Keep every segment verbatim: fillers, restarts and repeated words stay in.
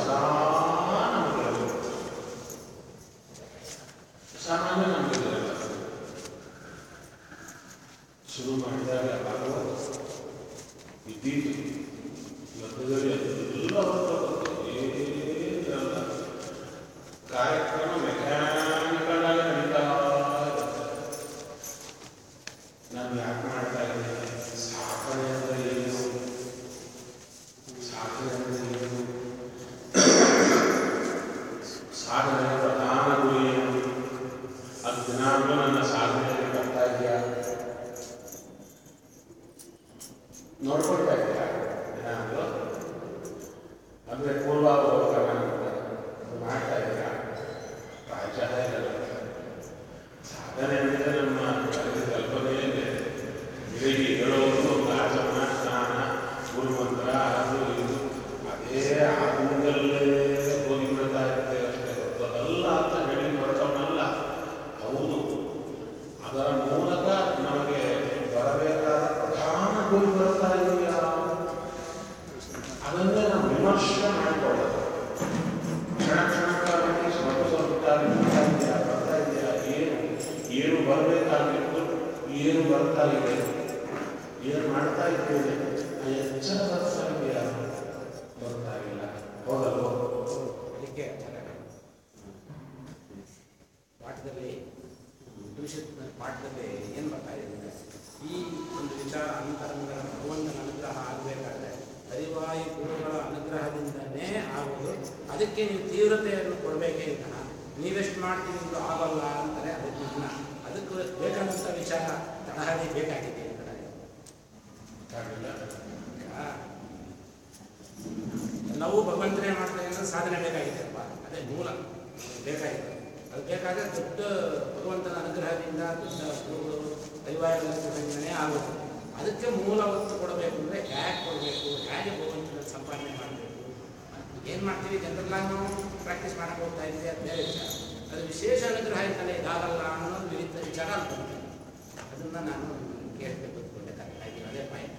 ಸದಾ ನಮಗಿರಬೇಕು. ಸಾಮಾನ್ಯ ನಮಗಿರಲ್ಲ. ಶುರು ಮಾಡಿದಾಗ ಭಾಗವತ ಇದ್ದೀತು ಮಧ್ಯದಲ್ಲಿ ಎಲ್ಲ ಏನಿರಲ್ಲ. ಕಾರ್ಯಕ್ರಮ ಮೆಕ್ಯಾನಿಕಲ್ ಆಗಿ ನಡೀತಾ ಇರುತ್ತೆ. ನಾನು ಯಾಕೆ ಮಾಡ್ತಾ ಇದ್ದೀನಿ? ಸಾಧನೆ ಅಂದರೆ ಏನು? ಸಾಧನೆ ಅಂದರೆ ಏನು? ಸಾಧನೆಯ ಪ್ರಧಾನ ಗುರಿ ಏನು? ಅದು ದಿನಾಗಲೂ ನನ್ನ ಸಾಧನೆಯಲ್ಲಿ ಬರ್ತಾ ಇದೆಯಾ? ನೋಡ್ಕೊಳ್ತಾ ಇದೆಯಾ ದಿನಾಗಲೂ? ಅಂದರೆ ಪೂರ್ವಾವಲೋಕನ ಮಾಡ್ತಾ ಇದೆಯಾ? ಪ್ರಾಯಶಃ ಇಲ್ಲ. ಸಾಧನೆ ಅಂದರೆ ನಮ್ಮ ಕಲ್ಪನೆಯಲ್ಲಿ ಬೆಳಿಗ್ಗೆ ಹೇಳೋದು ಆಚಮನ, ಸ್ನಾನ, ಗುರುಮಂತ್ರ, ಅದು ಇದು ಅದೇ ಆಗುಂದಲ್ಲೇ ಹೋಗಿಬಿಡ್ತಾ ಇರುತ್ತೆ ಅಷ್ಟೇ ಹೊರತು ಅದಲ್ಲ ಅಂತ ಹೇಳಿ ಹೊರಟವನಲ್ಲ. ಹೌದು, ಅದರ ಮೂಲಕ ನಮಗೆ ಬರಬೇಕಾದ ಪ್ರಧಾನ ಗುರಿ ಬರ್ತಾ ಇದೆಯಾ ಅದನ್ನೇ ನಾವು ವಿಮರ್ಶೆ ಮಾಡಿಕೊಳ್ಳೋದು. ಕ್ಷಣ ಕ್ಷಣಕ್ಕಾಗಿ ಸ್ವಲ್ಪ ಸ್ವಲ್ಪ ಬರ್ತಾ ಇದೆಯಾ ಬರ್ತಾ ಇದೆಯಾ ಏನು ಏನು ಬರಬೇಕಾಗಿತ್ತು, ಏನು ಬರ್ತಾ ಇದೆ, ಏನು ಮಾಡ್ತಾ ಇದ್ದೇವೆ, ಎಚ್ಚರ ಬರ್ತಾ ಇದೆಯಾ ಬರ್ತಾ ಇಲ್ಲ. ಹೌದಲ್ವ? ಅದಕ್ಕೆ ಪಾಠದಲ್ಲಿ ಉಪನಿಷತ್ತಿನ ಪಾಠದಲ್ಲಿ ಏನು ಬರ್ತಾ ಇದೆ ಅಂದರೆ, ಈ ಒಂದು ವಿಚಾರ ಅಂತರಂಗದ ಭಗವಂತನ ಅನುಗ್ರಹ ಆಗಬೇಕಾದ್ರೆ ಹರಿವಾಯು ಗುರುಗಳ ಅನುಗ್ರಹದಿಂದನೇ ಆಗೋದು. ಅದಕ್ಕೆ ನೀವು ತೀವ್ರತೆಯನ್ನು ಕೊಡಬೇಕೇ ಇಲ್ಲ. ನೀವೆಷ್ಟು ಮಾಡ್ತೀವಿ ಇದು ಆಗಲ್ಲ ಅಂತಾರೆ. ಅದಕ್ಕೆ ಇಲ್ಲ, ಅದಕ್ಕೆ ಬೇಕಾದಂಥ ವಿಚಾರ ತರಹದಿ ಬೇಕಾಗಿದೆ. ನಾವು ಭಗವಂತನೇ ಮಾಡ್ತೇವೆ ಅಂದರೆ ಸಾಧನೆ ಬೇಕಾಗಿದೆ ಅಲ್ವ? ಅದೇ ಮೂಲ ಬೇಕಾಗಿದೆ. ಅದು ಬೇಕಾದರೆ ದೊಡ್ಡ ಭಗವಂತನ ಅನುಗ್ರಹದಿಂದ ದೊಡ್ಡ ಗುರುಗಳು ದೈವಾಯುಗಳೇ ಆಗುತ್ತೆ. ಅದಕ್ಕೆ ಮೂಲ ಒತ್ತು ಕೊಡಬೇಕು ಅಂದರೆ ಹೇಗೆ ಕೊಡಬೇಕು, ಹೇಗೆ ಭಗವಂತನ ಸಂಪಾದನೆ ಮಾಡಬೇಕು, ಏನು ಮಾಡ್ತೀವಿ ಜನರಲ್ಲಾಗಿ ನಾವು ಪ್ರಾಕ್ಟೀಸ್ ಮಾಡಕ್ಕೆ ಹೋಗ್ತಾ ಇದ್ದೀವಿ, ಅದು ಬೇರೆ ವಿಚಾರ. ಅದು ವಿಶೇಷ ಅನುಗ್ರಹ ಇರ್ತದೆ, ಇದಾಗಲ್ಲ ಅನ್ನೋದು ವಿವಿಧ ವಿಚಾರ ಅನ್ಕೊಂಡೆ. ಅದನ್ನು ನಾನು ಕೇಳಬೇಕು ಅಂದ್ಕೊಂಡೆ. ಕರೆಕ್ಟಾಗಿ ಅದೇ ಪಾಯಿಂಟ್.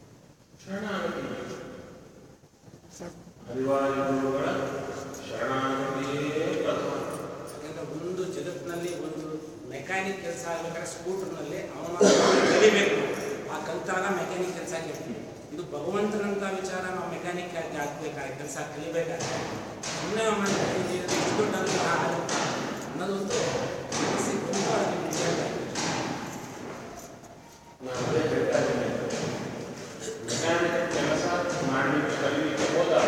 ಹರಿವಾಯುಗಳ ಶರಣಾಗತಿಯೇ ಪ್ರಥಮ. ಯಾಕಂದರೆ ಒಂದು ಜಗತ್ತಿನಲ್ಲಿ ಒಂದು ಮೆಕ್ಯಾನಿಕ್ ಕೆಲಸ ಆಗಬೇಕಾದ್ರೆ ಸ್ಕೂಟರ್ನಲ್ಲಿ ಅವನ ಕಲಿಬೇಕು. ಆ ಕಲಿತಾಗ ಮೆಕ್ಯಾನಿಕ್ ಕೆಲಸ ಕೇಳ್ತೀವಿ. ಇದು ಭಗವಂತನಂಥ ವಿಚಾರ ನಾವು ಮೆಕ್ಯಾನಿಕ್ ಆಗಿ ಆಗಬೇಕಾದ್ರೆ ಕೆಲಸ ಕಲಿಬೇಕಾದ್ರೆ ಸುಮ್ಮನೆ ಮಾಡಿ ಇಷ್ಟು ದೊಡ್ಡ ಅನುಗ್ರಹ ಆಗುತ್ತೆ ಅನ್ನೋದೊಂದು ಮನಸ್ಸಿಗೆ ತುಂಬ ಹೇಳ್ತಾ ಇದ್ದೀನಿ. ನಾನು ಅದೇ ಹೇಳ್ತಾ ಇದ್ದೀನಿ, ಮೆಕ್ಯಾನಿಕ್ ಕೆಲಸ ಮಾಡಲಿಕ್ಕೆ ಕಲಿಲಿಕ್ಕೆ ಹೋದಾಗ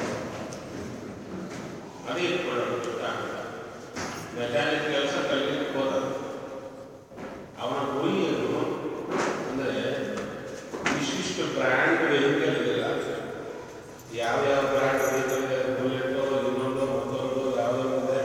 ಅದೇ ಇಟ್ಕೊಳ್ಳೋದು. ಮೆಕ್ಯಾನಿಕ್ ಕೆಲಸ ಕಲಿಲಿಕ್ಕೆ ಹೋದಾಗ ಅವನ ಗುರಿ ಏನು ಅಂದರೆ ವಿಶಿಷ್ಟ ಬ್ರ್ಯಾಂಡ್ ವೆಹಿಕಲ್ ಇದೆಯಲ್ಲ, ಯಾವ್ಯಾವ ಬ್ರ್ಯಾಂಡ್ ವೆಹಿಕಲ್ ಇದೆ, ಬುಲೆಟೋ ಇನ್ನೊಂದು ಮತ್ತೊಂದು ಯಾವುದೋ ಇದೆ,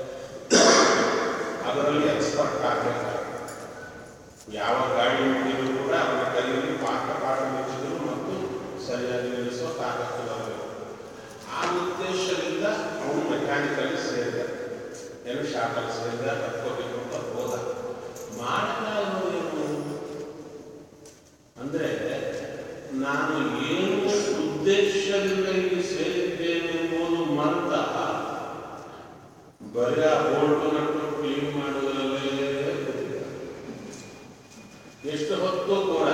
ಅದರಲ್ಲಿ ಎಕ್ಸ್ಪರ್ಟ್ ಆಗಬೇಕಾಗ ಯಾವ ಗಾಡಿ ಮುಟ್ಟಿದ್ರು ಕೂಡ ಅವನ ಕೈಯಲ್ಲಿ ಪಾಠ ಪಾಠ ಮುಚ್ಚಿದ್ರು ಮತ್ತು ಸರಿಯಾಗಿ ನಿಲ್ಲಿಸೋ ತಾಕತ್ತು ಬರಬೇಕು. ಆ ಉದ್ದೇಶದಿಂದ ಅವನು ಮೆಕ್ಯಾನಿಕಲ್ಲಿ ಸೇರಿದ, ಏನು ಶಾಪಲ್ಲಿ ಸೇರಿದ, ಕತ್ಕೋಬೇಕು ಅಂತ ಹೋದ. ಮಾಡ್ತಾ ಇರೋದೇನು ಅಂದರೆ, ನಾನು ಏನು ಉದ್ದೇಶದಿಂದ ಇಲ್ಲಿ ಸೇರಿದ್ದೇನೆ ಎಂಬುದು ಮರ್ತ ಬರೀ ಆ ಬೋಲ್ಟು ನಟ್ಟು ಕ್ಲೀನ್ ಮಾಡುವುದರಲ್ಲೇ ಎಷ್ಟು ಹೊತ್ತು ಕೂಡ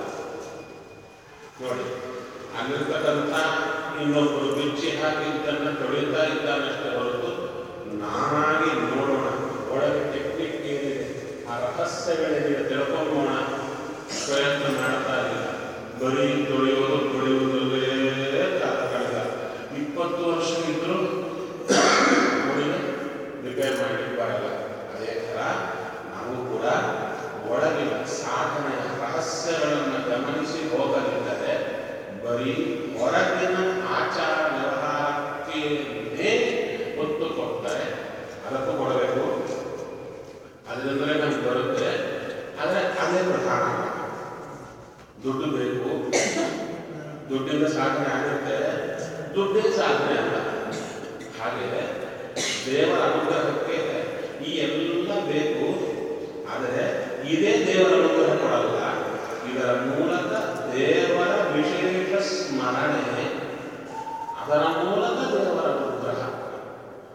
ನೋಡಿ, ಅಲ್ಲಿರ್ತಕ್ಕಂಥ ಇನ್ನೊಬ್ಬರು ಬಿಚ್ಚಿ ಹಾಕಿದ್ದನ್ನು ತೊಳಿತಾ ಇದ್ದಾನಷ್ಟೇ ಹೊರತು ನಾನಾಗಿ ನೋಡೋಣ, ಒಳಗೆ ಟೆಕ್ನಿಕ್ ಏನಿದೆ, ಆ ರಹಸ್ಯಗಳೇನಿದೆ ತಿಳ್ಕೊಂಬೋಣ ಪ್ರಯತ್ನ ಮಾಡ್ತಾ ಇಲ್ಲ. ಬರೀ ತೊಳೆಯೋದು ತೊಳೆಯುವುದರಲ್ಲೇ ಕಾಲ ಕಳೆದ ಇಪ್ಪತ್ತು ವರ್ಷ ಇದ್ದರೂ ನೋಡಿದ ರಿಪೇರ್ ಮಾಡಲಿಕ್ಕೆ ಬರಲ್ಲ. ಅದೇ ಥರ ನಾವು ಕೂಡ ಒಳಗಿನ ಸಾಧನೆಯ ರಹಸ್ಯಗಳನ್ನು ಗಮನಿಸಿ ಹೋಗಲಿದ್ದರೆ ಬರೀ ಹೊರಗಿನ ಆಚಾರ ವ್ಯವಹಾರಕ್ಕೆ ಒತ್ತು ಕೊಡ್ತಾರೆ. ಅದಕ್ಕೂ ಕೊಡಬೇಕು, ಅದರಿಂದಲೇ ನಮ್ಗೆ ಬರುತ್ತೆ. ಆದರೆ ಅದೇ ಪ್ರಧಾನ. ದುಡ್ಡು ಬೇಕು, ದುಡ್ಡಿಂದ ಸಾಧನೆ ಆಗುತ್ತೆ, ದುಡ್ಡೇ ಸಾಧನೆ ಅಲ್ಲ. ಹಾಗೆ ದೇವರ ಅನುಗ್ರಹಕ್ಕೆ ಈ ಎಲ್ಲ ಬೇಕು. ಆದರೆ ಇದೇ ದೇವರ ಅನುಗ್ರಹ ಕೊಡಲ್ಲ. ಇದರ ಮೂಲಕ ದೇವರ ವಿಶೇಷ ಸ್ಮರಣೆ, ಅದರ ಮೂಲಕ ದೇವರ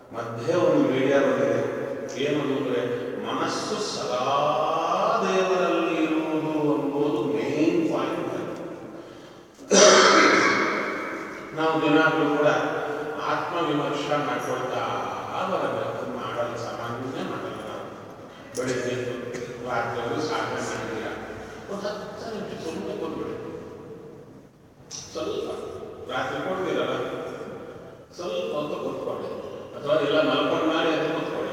ಮಧ್ಯೆ ಒಂದು ಮೀಡಿಯಾ ಬಂದಿದೆ. ಏನು ಅಂದರೆ ಮನಸ್ಸು ಸದಾ ದೇವರಲ್ಲಿ ಇರುವುದು ಎಂಬುದು ಮೇನ್ ಪಾಯಿಂಟ್. ನಾವು ದಿನಾಗಲೂ ಕೂಡ ಆತ್ಮವಿಮರ್ಶ ಮಾಡ್ಕೊಳ್ತಾ ಬರಬೇಕು. ಮಾಡಲು ಸಾಮಾನ್ಯ ಮಾಡಲ್ಲ. ನಾವು ಬೆಳಿಗ್ಗೆ ರಾತ್ರಿಯಲ್ಲಿ ಸಾಧನೆ ಮಾಡಿದ್ದೀರ, ಒಂದು ಹತ್ತು ನಿಮಿಷ ಸುಮ್ಮನೆ ಕೊಟ್ಬಿಡಿ. ಸ್ವಲ್ಪ ರಾತ್ರಿ ಕೊಡ್ತೀರಲ್ಲ, ಸ್ವಲ್ಪ ಹೊತ್ತು ಕೂತ್ಕೊಳ್ಳಿ, ಅಥವಾ ಎಲ್ಲ ಮಲ್ಕೊಂಡು ಮಾಡಿ ಅದು ಕೂತ್ಕೊಳ್ಳಿ.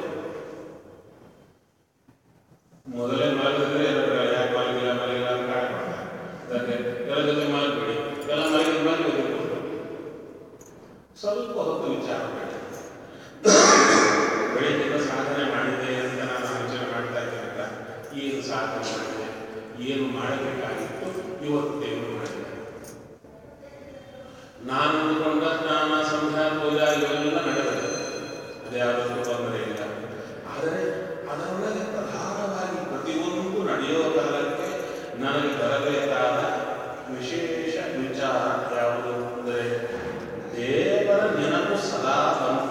ಮೊದಲೇ ಮಲಗಿದ್ರೆ ಯಾಕೆ ಮಲಗಿಲ್ಲ ಮಲಗಿಲ್ಲ ಅಂತ ಕಾರಣ ಮಾಡ್ತಾರೆ. ಅದಕ್ಕೆ ಎಲ್ಲ ಜೊತೆ ಮಲಗಿಬಿಡಿ, ಎಲ್ಲ ಮಲಗಿದ ಮೇಲೆ ಜೊತೆ ಕೂತ್ಕೊಳ್ಳಿ. ಸ್ವಲ್ಪ ಹೊತ್ತು ವಿಚಾರ ಮಾಡಿ. ಬೆಳಿಗ್ಗೆ ಸಾಧನೆ ಮಾಡಿದೆ ಅಂತ ನಾನು ಆಲೋಚನೆ ಮಾಡ್ತಾ ಇದ್ದೇನಲ್ಲ, ಏನು ಸಾಧನೆ ಮಾಡಿದೆ, ಏನು ಮಾಡಬೇಕಾಗಿತ್ತು, ಇವತ್ತೇನು ಮಾಡಿದೆ. ನಾನು ಅಂದುಕೊಂಡ ಸ್ನಾನ ಸಂಧ್ಯಾ ಪೂಜಾ ಇವೆಲ್ಲ ನಡೆದಿದೆ, ಅದ್ಯಾವುದಕ್ಕೂ ತೊಂದರೆ ಇಲ್ಲ. ಆದರೆ ಅದರೊಳಗೆ ಪ್ರಧಾನವಾಗಿ ಪ್ರತಿಯೊಂದು ನಡೆಯುವ ಕಾಲಕ್ಕೆ ನನಗೆ ಬರಬೇಕಾದ ವಿಶೇಷ ವಿಚಾರ ಯಾವುದು ಅಂದರೆ ದೇವರ ನೆನಪು ಸದಾ ಬಂತ.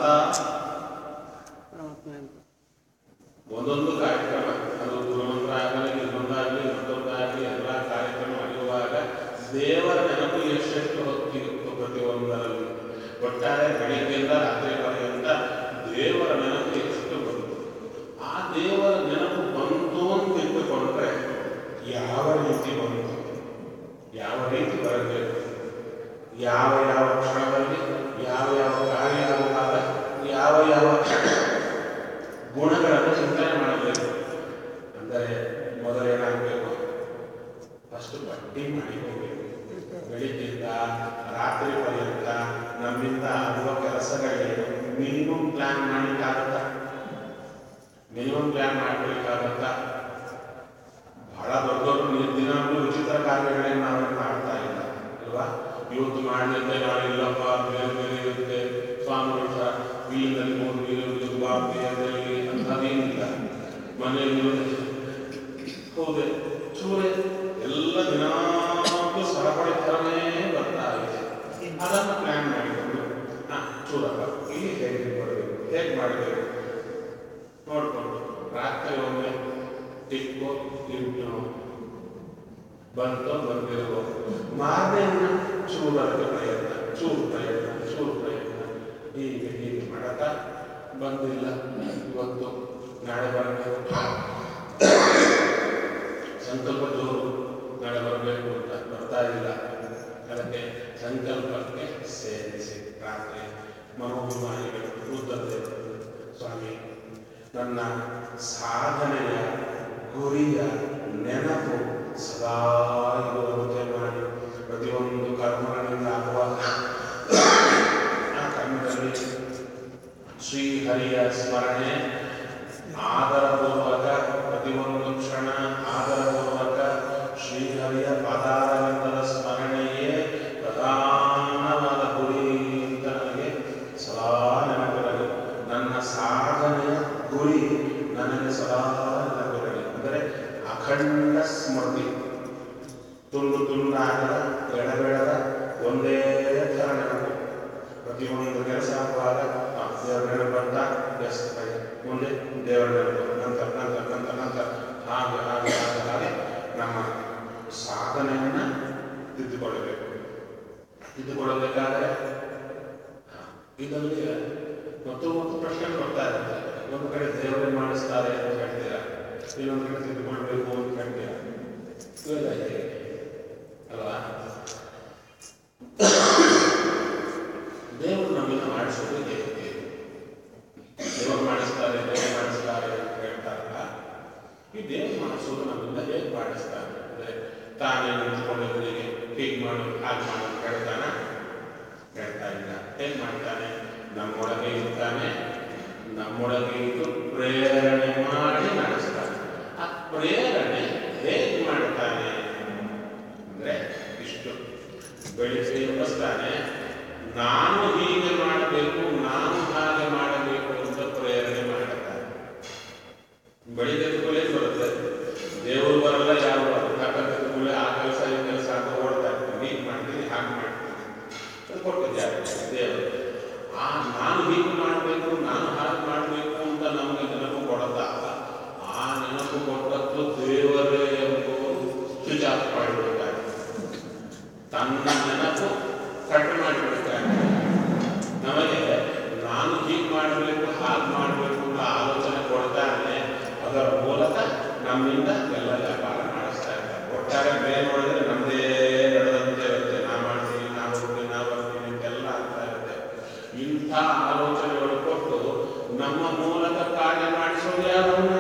ಒಂದೊಂದು ಕಾರ್ಯಕ್ರಮ, ಅದು ಗುರುಮಂತ್ರ ಆಗಲಿ, ಇನ್ನೊಂದಾಗಲಿ, ಮತ್ತೊಂದಾಗಲಿ, ಎಲ್ಲ ಕಾರ್ಯಕ್ರಮ ನಡೆಯುವಾಗ ದೇವರ ನೆನಪು ಎಷ್ಟೆಷ್ಟು ಹೊತ್ತಿರುತ್ತೋ ಪ್ರತಿಯೊಂದರಲ್ಲಿ. ಒಟ್ಟಾರೆ ಬೆಳಿಗ್ಗೆಯಿಂದ ರಾತ್ರಿ ಪರ್ಯಂತ ದೇವರ ನೆನಪು ಎಷ್ಟು ಬಂತು. ಆ ದೇವರ ನೆನಪು ಬಂತು ಅಂತ ಇಟ್ಟುಕೊಂಡ್ರೆ ಯಾವ ರೀತಿ ಬಂತು, ಯಾವ ರೀತಿ ಬರಬೇಕು, ಯಾವ ಯಾವ ಕ್ಷಣದಲ್ಲಿ ಯಾವ ಯಾವ ಕಾರ್ಯ ಆಗುವಾಗ ಯಾವ ಯಾವ ಗುಣಗಳನ್ನು ಚಿಂತನೆ ಮಾಡಬೇಕು ಅಂದರೆ ಮೊದಲೇನಾಗಬೇಕು, ಫಸ್ಟ್ ಪಟ್ಟಿ ಮಾಡಿಕೋಬೇಕು. ಬೆಳಿಗ್ಗೆಯಿಂದ ರಾತ್ರಿ ಪರ್ಯಂತ ನಮ್ಮಿಂದ ಆಗುವ ಕೆಲಸಗಳಿಗೆ ಮಿನಿಮಮ್ ಪ್ಲಾನ್ ಮಾಡಲಿಕ್ಕಾಗತ್ತ ಮಿನಿಮಮ್ ಪ್ಲಾನ್ ಮಾಡಬೇಕಾಗತ್ತ ಬಹಳ ದೊಡ್ಡ ದೊಡ್ಡ ದಿನಾಗಲೂ ವಿಚಿತ್ರ ಕಾರ್ಯಗಳೇನು ನಾವೇನು ಮಾಡ್ತಾ ಇಲ್ಲ ಅಲ್ವಾ. ಇವತ್ತು ಮಾಡಲಿಕ್ಕೆ ನಾಳಿಲ್ಲಪ್ಪ, ಬೇರೆ ಬೇರೆ ಇರುತ್ತೆ, ಸ್ವಾಮಿಗಳ ಸಹ ವೀಲಿನಲ್ಲಿ ಮೂರು ವೀಲು ಬಾಬಿ ಅಂಥದ್ದೇನಿಲ್ಲ. ಮನೆಯಲ್ಲಿ ಹೌದೇ ಚೂರೆ ಎಲ್ಲ ದಿನಾಂತೂ ಸರಪಳಿ ಥರನೇ ಬರ್ತಾ ಇದೆ. ಅದನ್ನು ಪ್ಲ್ಯಾನ್ ಮಾಡಿಕೊಂಡು ಹಾಂ ಚೂರಪ್ಪ ಇಲ್ಲಿ ಹೇಗೆ ಮಾಡಬೇಕು, ಹೇಗೆ ಮಾಡಬೇಕು ನೋಡಿಕೊಂಡು ರಾತ್ರಿ ಒಮ್ಮೆ ಟಿಕ್ಕು ಇಂಟು ಬಂತು ಬಂದಿರುವ ಮಾರನೆಯನ್ನು ಚೂರಕ್ಕೆ ಪ್ರಯತ್ನ, ಚೂರು ಪ್ರಯತ್ನ, ಚೂರು ಪ್ರಯತ್ನ, ಹೀಗೆ ಹೀಗೆ ಮಾಡತ್ತ ಬಂದಿಲ್ಲ. ಇವತ್ತು ನಾಳೆ ಬರಬೇಕು, ಸಂಕಲ್ಪ ಜೋರು, ನಾಳೆ ಬರಬೇಕು ಅಂತ ಬರ್ತಾ ಇಲ್ಲ. ಅದಕ್ಕೆ ಸಂಕಲ್ಪಕ್ಕೆ ಸೇರಿಸಿ ರಾತ್ರಿ ಮನೋಭಿಮಾನಿಗಳು ಕೂತದ್ದೇ, ಸ್ವಾಮಿ ನನ್ನ ಸಾಧನೆಯ ಗುರಿಯ ನೆನಪು ಸದಾ ಇರುವಂತೆ ಮಾಡಿ, ಪ್ರತಿಯೊಂದು ಕರ್ಮಗಳಿಂದ ಆಗುವ ಆ ಕರ್ಮದಲ್ಲಿ ಶ್ರೀಹರಿಯ ಸ್ಮರಣೆ ಆದರಪೂರ್ವಕ, ಪ್ರತಿಯೊಂದು ಕ್ಷಣ ಆದರಪೂರ್ವಕ ಶ್ರೀಹರಿಯ ಪದಾರವಿಂದದ ಸ್ಮರಣೆಯೇ ಪ್ರಧಾನವಾದ ಗುರಿ ಅಂತ ನನಗೆ ಸದಾ ನೆನಪಿರಲಿ. ನನ್ನ ಸಾಧನೆಯ ಗುರಿ ನನಗೆ ಸದಾ ನೆನಪಿರಲಿ. ಅಂದರೆ ಅಖಂಡ ಸ್ಮೃತಿ, ತುಂಡು ತುಂಡಾಗದ ಎಡಬೇಡದ ಒಂದೇ ಥರ ನೆನಪು. ಪ್ರತಿಯೊಂದು ಕೆಲಸ ಆಗುವಾಗ ದೇವರ ನೆನಪು ಅಂತ ಎಸ್ ಮುಂದೆ ದೇವರ ನೆನಪು, ನಂತರ ನಂತರ ನಂತರ ನಂತರ ಹಾಗೆ ಹಾಗೆ ಹಾಗೆ ಹಾಗೆ ನಮ್ಮ ಸಾಧನೆಯನ್ನು ತಿದ್ದುಕೊಳ್ಳಬೇಕು. ತಿದ್ದುಕೊಳ್ಳಬೇಕಾದರೆ ಇದರಲ್ಲಿ ಮತ್ತು ಮತ್ತು ಪ್ರಶ್ನೆ ಬರ್ತಾ ಇರುತ್ತೆ. ಒಂದು ಕಡೆ ದೇವರೇ ಮಾಡಿಸ್ತಾರೆ ಅಂತ ಹೇಳ್ತೀರಾ, ಇನ್ನೊಂದು ಕಡೆ ತಿದ್ದುಕೊಳ್ಬೇಕು ಅಂತ ಹೇಳ್ತೀರಾ. ಇವೆಲ್ಲ ಹೇಗೆ ಅಲ್ವಾ? ದೇವರು ನಮ್ಮನ್ನು ಮಾಡಿಸೋದು ಹೇಗೆ? ದೇವರು ಮಾಡಿಸ್ತಾರೆ, ದೇವರು ಮಾಡಿಸ್ತಾರೆ ಅಂತ ಹೇಳ್ತಾರಲ್ಲ, ಈ ದೇವರು ಮಾಡಿಸೋದು ನಮ್ಮಿಂದ ಹೇಗೆ ಮಾಡಿಸ್ತಾರೆ ಅಂದರೆ ತಾನೇ ನಿಂತ್ಕೊಂಡಿದ್ದರಿಗೆ ಹೀಗೆ ಮಾಡು ಹಾಗೆ ಮಾಡು ಹೇಳ್ತಾನೆ, ಹೇಳ್ತಾ ಇಲ್ಲ. ಹೇಗೆ ಮಾಡ್ತಾನೆ? ನಮ್ಮೊಳಗೆ ಇರ್ತಾನೆ, ನಮ್ಮೊಳಗೆ ಇದ್ದು ಪ್ರೇರಣೆ ಮಾಡಿ ನಡೆಸ್ತಾನೆ. ಆ ಪ್ರೇರಣೆ ಹೇಗೆ ಮಾಡ್ತಾನೆ ಅಂದರೆ ಇಷ್ಟು ಬೆಳಿಗ್ಗೆ ಎಬ್ಬಿಸ್ತಾನೆ, ನಾನು ಹೀಗೆ ಮಾಡಬೇಕು, ನಾನು ಹಾಗೆ ಮಾಡಬೇಕು ಅಂತ ಪ್ರೇರಣೆ ಮಾಡುತ್ತಾನೆ. ಬೆಳಿಗ್ಗೆ ಎದ್ದುಕೊಳ್ಳೇ ಬರುತ್ತೆ, ದೇವರು ಬರಲ್ಲ, ಯಾರು ಬರಲ್ಲ. ತಕ್ಕಂತಕ್ಕೂ ಆ ಕೆಲಸ ಈ ಕೆಲಸ ಅಂತ ಓಡ್ತಾ ಇರ್ತೀನಿ, ಹೀಗೆ ಮಾಡ್ತೀನಿ ಹಾಗೆ ಮಾಡ್ತೀನಿ ಅದು ಕೊಟ್ಟಿದ್ದಾರೆ ದೇವರು. ಆ ನಾನು ಹೀಗೆ ಮಾಡಬೇಕು, ನಾನು ಇಂಥ ಆಲೋಚನೆಗಳು ಕೊಟ್ಟು ನಮ್ಮ ಮೂಲಕ ಕಾರ್ಯ ಮಾಡಿಸೋದು ಯಾರನ್ನ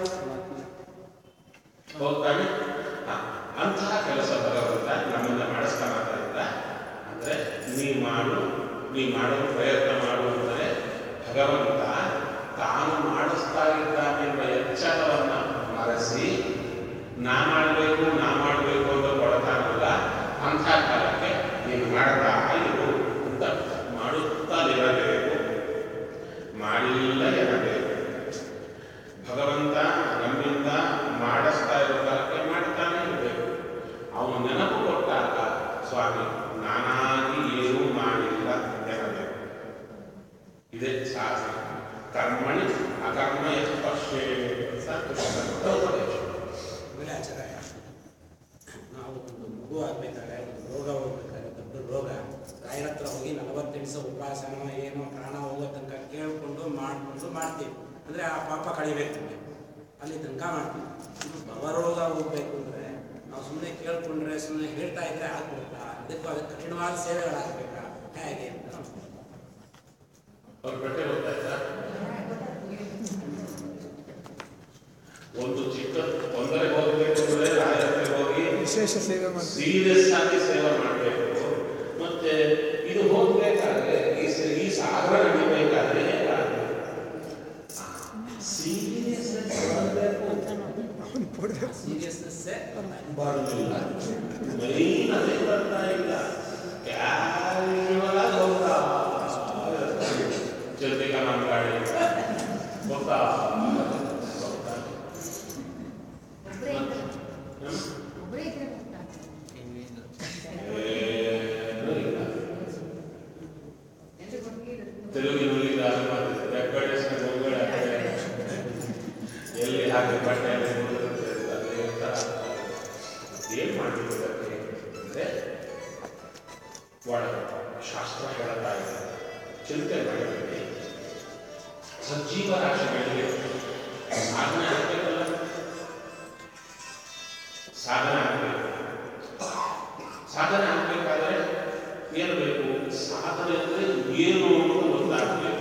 ಹೋಗ್ತಾನೆ. ಅಂತಹ ಕೆಲಸ ಭಗವಂತ ನಮ್ಮಿಂದ ಮಾಡಿಸ್ತಾ ಮಾತಾಡಿಲ್ಲ. ಅಂದ್ರೆ ನೀ ಮಾಡು, ನೀ ಮಾಡೋ ಪ್ರಯತ್ನ ಮಾಡು ಅಂದರೆ ಭಗವಂತ ತಾನು ಮಾಡಿಸ್ತಾ ಇದ್ದಾನೆಂಬ ಎಚ್ಚರವನ್ನ ಮರೆಸಿ ನಾ ಮಾಡಬೇಕು ನಾ ಮಾಡಬೇಕು ಅಂತ ಕೊಡ್ತಾನಲ್ಲ, ಅಂಥ ಕಾಲಕ್ಕೆ ನೀನು ಮಾಡ್ತಾ ಇರು ಅಂತ ಮಾಡುತ್ತಲಿರಬೇಕು, ಮಾಡಿಲ್ಲ ಎನ್ನಬೇಕು. ಭಗವಂತ ನಮ್ಮಿಂದ ಮಾಡಿಸ್ತಾ ಇರೋ ಕಾಲಕ್ಕೆ ಮಾಡ್ತಾನೆ ಇರಬೇಕು. ಅವನು ನೆನಪು ಕೊಟ್ಟಾಗ ಸ್ವಾಮಿ ನಾನಾಗಿ ಏನೂ ಮಾಡಿಲ್ಲ ಎನ್ನಬೇಕು. ಇದೇ ಸಾಧನೆ. ಕರ್ಮಣಿ ಅಕರ್ಮ ಸ್ಪರ್ಶೇ ಆಮೇಲೆ ಆಚಾರ್ಯ, ನಾವು ಒಂದು ಮಗು ಆಗಬೇಕಾದ್ರೆ ಒಂದು ರೋಗ ಹೋಗ್ಬೇಕಾದ್ರೆ ದೊಡ್ಡ ರೋಗ ರಾಯರ ಹತ್ರ ಹೋಗಿ ನಲವತ್ತೆಂಟು ದಿವಸ ಉಪವಾಸನೋ ಏನೋ ಪ್ರಾಣ ಹೋಗೋ ತನಕ ಕೇಳಿಕೊಂಡು ಮಾಡಿಕೊಂಡು ಮಾಡ್ತೀವಿ. ಅಂದರೆ ಆ ಪಾಪ ಕಳಿಬೇಕು, ಅಲ್ಲಿ ತನಕ ಮಾಡ್ತೀವಿ. ಇನ್ನು ಭವರೋಗ ಹೋಗ್ಬೇಕು ಅಂದರೆ ನಾವು ಸುಮ್ಮನೆ ಕೇಳ್ಕೊಂಡ್ರೆ ಸುಮ್ಮನೆ ಹೇಳ್ತಾ ಇದ್ರೆ ಆಗ್ಬಿಡ್ತಾ, ಅದಕ್ಕೂ ಅದಕ್ಕೆ ಕಠಿಣವಾದ ಸೇವೆಗಳಾಗಬೇಕಾ ಹೇಗೆ ಅಂತ ಅವ್ರ ಬಟ್ಟೆ ಗೊತ್ತಾಯ್ತಾ? ಒಂದು ಚಿಕ್ಕ ತೊಂದರೆ ಹೋಗಬೇಕು ಅಂದ್ರೆ ರಾಯಕ್ಕೆ ಹೋಗಿ ವಿಶೇಷ ಸೇವೆ ಮಾಡಿ ಸೀರಿಯಸ್ ಆಗಿ ಸೇವೆ ಮಾಡಬೇಕು. ಮತ್ತೆ ಇದು ಹೋಗ್ಬೇಕಾದ್ರೆ ಈ ಈ ಸಾಗರ ನಡಿಬೇಕಾದ್ರೆ ಸೀರಿಯಸ್ನೆಸ್ ಸೀರಿಯಸ್ನೆಸ್ಸೇ ಬರಲಿಲ್ಲ. ಮೈನ್ ಅದೇ ಬರ್ತಾ ಇಲ್ಲ. ಕ್ಯಾಶುವಲ್ ಆಗಿ ಹೋಗ್ತಾ ಜೊತೆಗೆ ನಮ್ಮ ಗಾಡಿ ಗೊತ್ತಾ ತೆಲುಗಿನಲ್ಲಿ ಎಲ್ಲಿ ಹಾಕಿ ಬಟ್ಟೆ ಏನ್ ಮಾಡಬೇಕು ಅಂದ್ರೆ ಒಳ ಶಾಸ್ತ್ರ ಹೇಳ್ತಾ ಇದೆ. ಚಿಂತೆ ಮಾಡಬೇಡಿ. ಸಜೀವ ರಾಶಿಗಳಿಗೆ ಸಾಧನೆ ಆಗಬೇಕಲ್ಲ, ಸಾಧನೆ ಆಗಬೇಕು. ಸಾಧನೆ ಆಗಬೇಕಾದ್ರೆ ಏನು ಬೇಕು? ಸಾಧನೆ ಅಂದ್ರೆ ಏನು ಅಂತ ಗೊತ್ತಾಗಬೇಕು.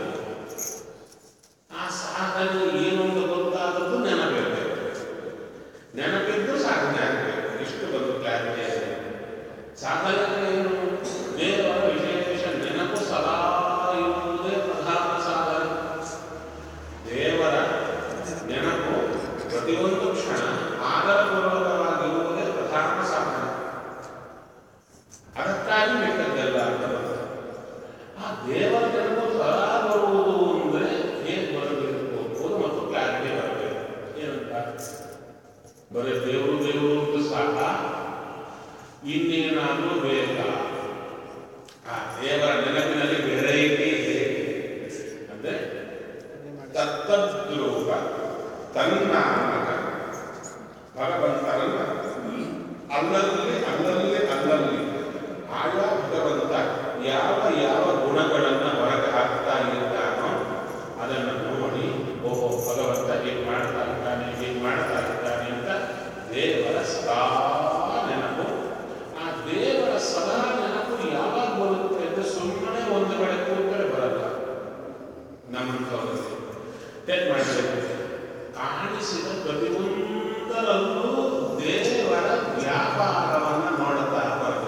ಆ ಸಾಧನೆ ಏನು ಅಂತ ಗೊತ್ತಾದದ್ದು ನೆನಪಿರಬೇಕು. ನೆನಪಿದ್ದು ಸಾಧನೆ ಆಗಬೇಕು. ಇಷ್ಟು ಬಂದು ಕ್ಲಾರಿಟಿ ಆಗಿದೆ. ಸಾಧನೆ ಏನು? ದೇವರ ವಿಶೇಷ ನೆನಪು ಸದಾ ಇರುವುದೇ ಪ್ರಧಾನ ಸಾಧನೆ. ದೇವರ ನೆನಪು ಪ್ರತಿಯೊಂದು ಕ್ಷಣ ಆದರಪೂರ್ವಕವಾಗಿರುವುದೇ ಪ್ರಧಾನ ಸಾಧನೆ. ಅದಕ್ಕಾಗಿ ಬೇಕಾದ್ದೆಲ್ಲ ಅಂತ ಬರ್ತದೆ. ಆ ದೇವರ ನೆನಪು ಸದಾ ಬರುವುದು ಅಂದರೆ ಹೇಗೆ ಬರಬೇಕು ಅನ್ನೋದು ಮತ್ತು ಕ್ಲಾರಿಟಿ ಬರಬೇಕು. ಏನಂತ ಬರೀ ದೇವರು ದೇವರು ಅಂತ ಸಾಕ, ಇನ್ನೇನಾದ್ರೂ ಬೇಕಾ? ಆ ದೇವರ ನೆನಪಿನಲ್ಲಿ ವೆರೈಟಿ ಅಂದ್ರೆ ತತ್ತದ್ರೂಪ ತನ್ನಾಮಕ ಭಗವಂತನನ್ನ ಅಲ್ಲಲ್ಲಿ ಅಲ್ಲಲ್ಲಿ ಅಲ್ಲಲ್ಲಿ ಆಯಾ ಭಗವಂತ ಯಾವ ಯಾವ ಗುಣಗಳನ್ನು ಹೊರಗೆ ಹಾಕ್ತಾ ಇದ್ದಾನೋ ಅದನ್ನು ನೋಡಿ, ಓಹೋ ಭಗವಂತ ಹೀಗೆ ಮಾಡ್ತಾ ಇದ್ದಾನೆ ಹೀಗೆ ಮಾಡ್ತಾ ಇದ್ದಾನೆ ಅಂತ ದೇವರ ಸದಾ ನೆನಪು. ಆ ದೇವರ ಸದಾ ನೆನಪು ಯಾವಾಗ ಬರುತ್ತೆ ಅಂದ್ರೆ ಸುಮ್ಮನೆ ಒಂದು ಕಡೆ ಕೂತರೆ ಬರಲ್ಲ. ನಮ್ಮಂಥವರಿಗೆ ಟೆಕ್ ಮಾಡಬೇಕು. ಕಾಣಿಸಿದ ಪ್ರತಿಯೊಂದರಲ್ಲೂ ದೇವರ ವ್ಯಾಪಾರವನ್ನು ನೋಡುತ್ತಾ ಬರಬೇಕು.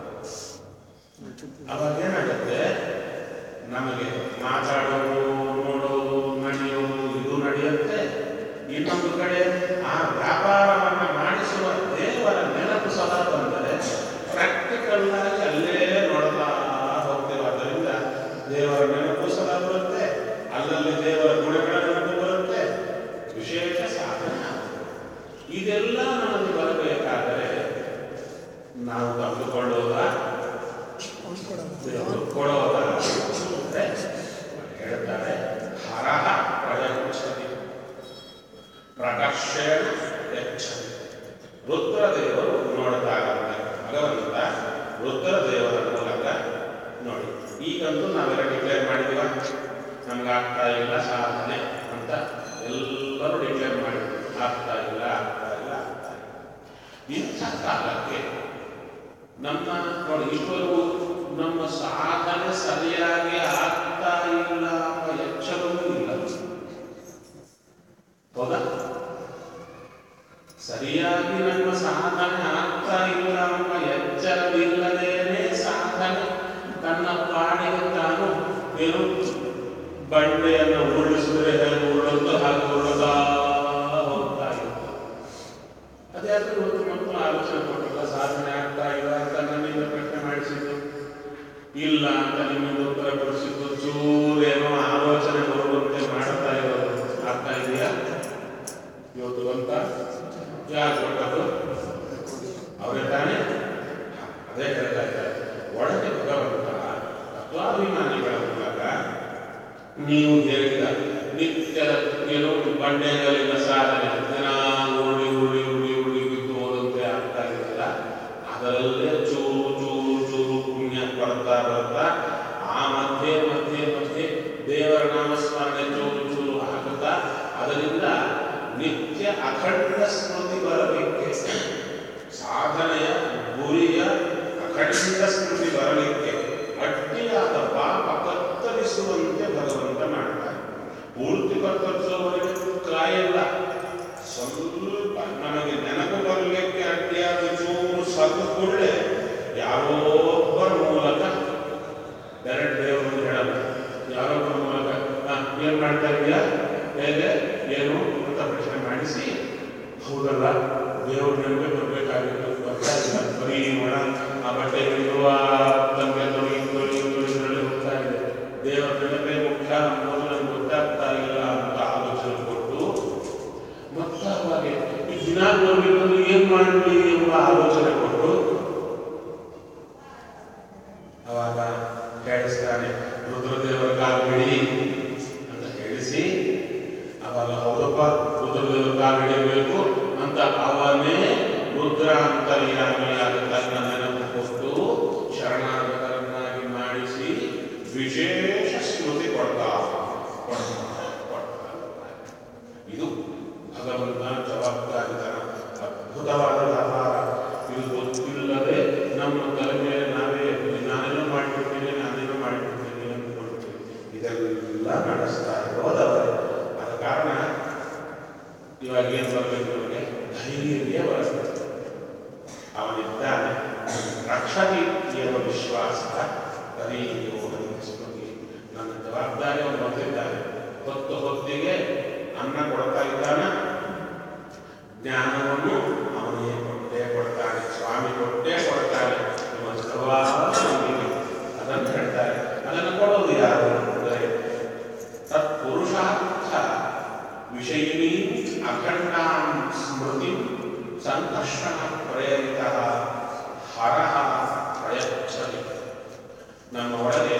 ಅವಾಗ ಏನಾಗುತ್ತೆ? ನಮಗೆ ಮಾತಾಡೋದು, ನೋಡೋದು, ನಡೆಯೋದು ಇದು ನಡೆಯುತ್ತೆ. ಇನ್ನೊಂದು ಕಡೆ ಆ ವ್ಯಾಪಾರವನ್ನು ಮಾಡಿಸುವ ದೇವರ ನೆನಪು ಸದಾ ಬಂದರೆ ಪ್ರಾಕ್ಟಿಕಲ್ ಆಗಿ ಅಲ್ಲೇ ನೋಡ್ತಾ ಹೋಗ್ತೇವೆ. ಆದ್ದರಿಂದ ದೇವರ ನೆನಪು ಸದಾ ಬರುತ್ತೆ, ಅಲ್ಲಲ್ಲಿ ದೇವರ ಗುಣಗಳ ನೆನಪು ಬರುತ್ತೆ. ವಿಶೇಷ ಸಾಧನೆ ಇದೆಲ್ಲ ನಮಗೆ ಬರಬೇಕಾದರೆ ನಾವು ತಂದುಕೊಳ್ಳೋದ ಕೊಡೋದ ಹೇಳ್ತಾರೆ. ಹರಹ ಪ್ರಯಚ್ಛತಿ ಪ್ರಕರ್ಷೇಣ ಯಚ್ಛತಿ. ರುದ್ರದೇವರು ನೋಡ್ತಾರೆ. ಭಗವಂತ ರುದ್ರದೇವರ ಮೂಲಕ ನೋಡಿ. ಈಗಂತೂ ನಾವೆಲ್ಲ ಡಿಕ್ಲೇರ್ ಮಾಡಿದೀವ, ನಮ್ಗೆ ಆಗ್ತಾ ಇಲ್ಲ ಸಾಧನೆ ಅಂತ ಎಲ್ಲರೂ ಡಿಕ್ಲೇರ್ ಮಾಡಿದ್ವಿ. ಆಗ್ತಾ ಇಲ್ಲ ಆಗ್ತಾ ಇಲ್ಲ ಆಗ್ತಾ ಇಲ್ಲ. ಇಂಥ ಕಾಲಕ್ಕೆ ನಮ್ಮ ನೋಡಿ ಇಷ್ಟವರೆಗೂ ನಮ್ಮ ಸಾಧನೆ ಸರಿಯಾಗಿ ಆಗ್ತಾ ಬಂಡೆಯನ್ನು ಉರುಳಿಸಿದ್ರೆ ಹೇಗೆ ಉರುಳುತ್ತೋ ಹಾಗೆ ಉರುಳುತ್ತಾ ಹೋಗ್ತಾ ಇತ್ತು. ಅದೇ ಆದ್ರೆ ಇವತ್ತು ಮಕ್ಕಳು ಆಲೋಚನೆ ಕೊಟ್ಟಿಲ್ಲ, ಸಾಧನೆ ಆಗ್ತಾ ಇಲ್ಲ ಅಂತ ನನ್ನಿಂದ ಪ್ರಶ್ನೆ ಮಾಡಿಸಿದ್ದು ಇಲ್ಲ ಅಂತ ನಿಮ್ಮಿಂದ ಉತ್ತರ ಕೊಡಿಸಿದ್ದು, ಚೂರೇನೋ ಆಲೋಚನೆ ಬರುವಂತೆ ಮಾಡ್ತಾ ಇರೋದು ಆಗ್ತಾ ಇದೆಯಾ ಇವತ್ತು ಅಂತ? ಯಾರು ಕೊಟ್ಟದ್ದು? ಅವರೇ ತಾನೇ. ಅದೇ ಹೇಳ್ತಾ ಇದ್ದಾರೆ, ಒಳಗೆ ಭಗವಂತ ತತ್ವಾಭಿಮಾನಿಗಳ ಮೂಲಕ ನೀವು ಹೇಳಿದ ನಿತ್ಯ ಏನು ಬಂಡೆಗಳಿನ ಸಾಧನೆ ದಿನ ಉರುಳಿ ಉರುಳಿ ಉರುಳಿ ಉರುಳಿ ಬಿದ್ದು ಹೋದಂತೆ ಆಗ್ತಾ ಇದೆಯಲ್ಲ, ಅದರಲ್ಲೇ ಚೂರು ಚೂರು ಚೂರು ಪುಣ್ಯ ಬರ್ತಾ ಬರ್ತಾ ಆ ಮಧ್ಯೆ ಮಧ್ಯೆ ಮಧ್ಯೆ ದೇವರ ನಾಮಸ್ಮರಣೆ ಚೂರು ಚೂರು ಹಾಕುತ್ತಾ ಅದರಿಂದ ನಿತ್ಯ ಅಖಂಡ ಸ್ಮೃತಿ ಬರಲಿಕ್ಕೆ, ಸಾಧನೆಯ ಗುರಿಯ ಅಖಂಡ ಸ್ಮೃತಿ ಬರಲಿಕ್ಕೆ ಅಡ್ಡಿಯಾದ ಪಾಪ ಕತ್ತರಿಸುವಂತೆ ಭಗವಂತ ಮಾಡ್ತಾರೆ. ಪೂರ್ತಿ ಕತ್ತರಿಸುವವರೆಗೆ ಕಾಯಲ್ಲ, ಸ್ವಲ್ಪ ನಮಗೆ ನೆನಪು ಬರಲಿಕ್ಕೆ ಅಡ್ಡಿಯಾದ ಚೂರು ಸ್ವಲ್ಪ ಕೂಡಲೇ ಯಾರೊಬ್ಬರ ಮೂಲಕ ಡೈರೆಕ್ಟ್ ದೇವರು ಹೇಳಲ್ಲ, ಯಾರೊಬ್ಬರ ಮೂಲಕ ಏನ್ ಮಾಡ್ತಾ ಇದೆಯಾ ಹೇಗೆ ಏನು ಅಂತ ಪ್ರಶ್ನೆ ಮಾಡಿಸಿ, ಹೌದಲ್ಲ ದೇವ್ರ ನೆನಪೇ ಬರಬೇಕಾಗಿತ್ತು, ಬರ್ತಾ ಇಲ್ಲ, ಬರೀ ಒಣ ಆ ಬಟ್ಟೆ ಹಿಡಿಯುವ ತಮಗೆ ತೊಳಿ ತೊಳಿ ತೊಳಿದ್ರಲ್ಲಿ ಹೋಗ್ತಾ ಇದೆ, ದೇವರ ನೆನಪೇ ಮುಖ್ಯ ಅನ್ನೋದು ನಮ್ಗೆ ಗೊತ್ತಾಗ್ತಾ ಇಲ್ಲ ಅಂತ ಆಲೋಚನೆ ಕೊಟ್ಟು ಮತ್ತೆ ಅವಾಗೆ ಈ ದಿನ ನೋಡ್ಬೇಕು ಏನ್ ಮಾಡಲಿ ಎಂಬ ಆಲೋಚನೆ ಕೊಟ್ಟು ಅವಾಗ ಹೇಳಿಸ್ತಾನೆ, ರುದ್ರದೇವರ ಕಾಲು ಹಿಡಿ ಅಂತ ಹೇಳಿಸಿ, ಅವಾಗ ಹೌದಪ್ಪ ರುದ್ರದೇವರ ಕಾಲು ಹಿಡಿಯಬೇಕು ಅಂತ ಅವನೇ ರುದ್ರ ಅಂತರ್ಯಾಮಿಯಾದ ತನ್ನ ನೆನಪು ಕೊಟ್ಟು ಶರಣಾಗತರನ್ನಾಗಿ ಮಾಡಿಸಿ ವಿಶೇಷ ಸ್ಮೃತಿ ಕೊಡ್ತಾ ಇದು ಭಗವಂತನ ಜವಾಬ್ದಾರಿತನ, ಅದ್ಭುತವಾದ ವ್ಯಾಪಾರ. ಇದು ಗೊತ್ತಿಲ್ಲದೆ ನಮ್ಮ ತಲೆ ಮೇಲೆ ನಾವೇ ನಾನೇನೋ ಮಾಡಿಬಿಡ್ತೀನಿ ನಾನೇನೋ ಮಾಡಿಬಿಡ್ತೀನಿ ಅಂದ್ಕೊಳ್ತೀವಿ. ಇದೆಲ್ಲ ನಡೆಸ್ತಾ ಇರೋದವರೇ. ಆದ ಕಾರಣ ಇವಾಗ ಏನು ಬರಬೇಕು ನಮಗೆ? ಧೈರ್ಯ ಬರಬೇಕು. ಅವನಿದ್ದಾನೆ, ರಕ್ಷತಿ ಎಂಬ ವಿಶ್ವಾಸ ಹರಿಯೋ ಸ್ಮೃತಿ. ನನ್ನ ಜವಾಬ್ದಾರಿ ಅವನು ಬಂದಿದ್ದಾನೆ, ಹೊತ್ತು ಹೊತ್ತಿಗೆ ಅನ್ನ ಕೊಡ್ತಾ ಇದ್ದಾನೆ, ಜ್ಞಾನವನ್ನು ಅವನೇ ಕೊಟ್ಟೇ ಕೊಡ್ತಾನೆ, ಸ್ವಾಮಿ ಕೊಟ್ಟೇ ಕೊಡ್ತಾನೆ. ಅದನ್ನು ಹೇಳ್ತಾರೆ. ಅದನ್ನು ಕೊಡೋದು ಯಾರು ಅಂದರೆ ತತ್ಪುರುಷಾರ್ಥ ವಿಷಯಿಣಿ ಅಖಂಡಾಂ ಸ್ಮೃತಿ ಸಂಕರ್ಷಣ ಪ್ರೇರಿತ ಹರಹ ಪ್ರಯಚ್ಛತಿ. ನಮ್ಮ ಒಳಗೆ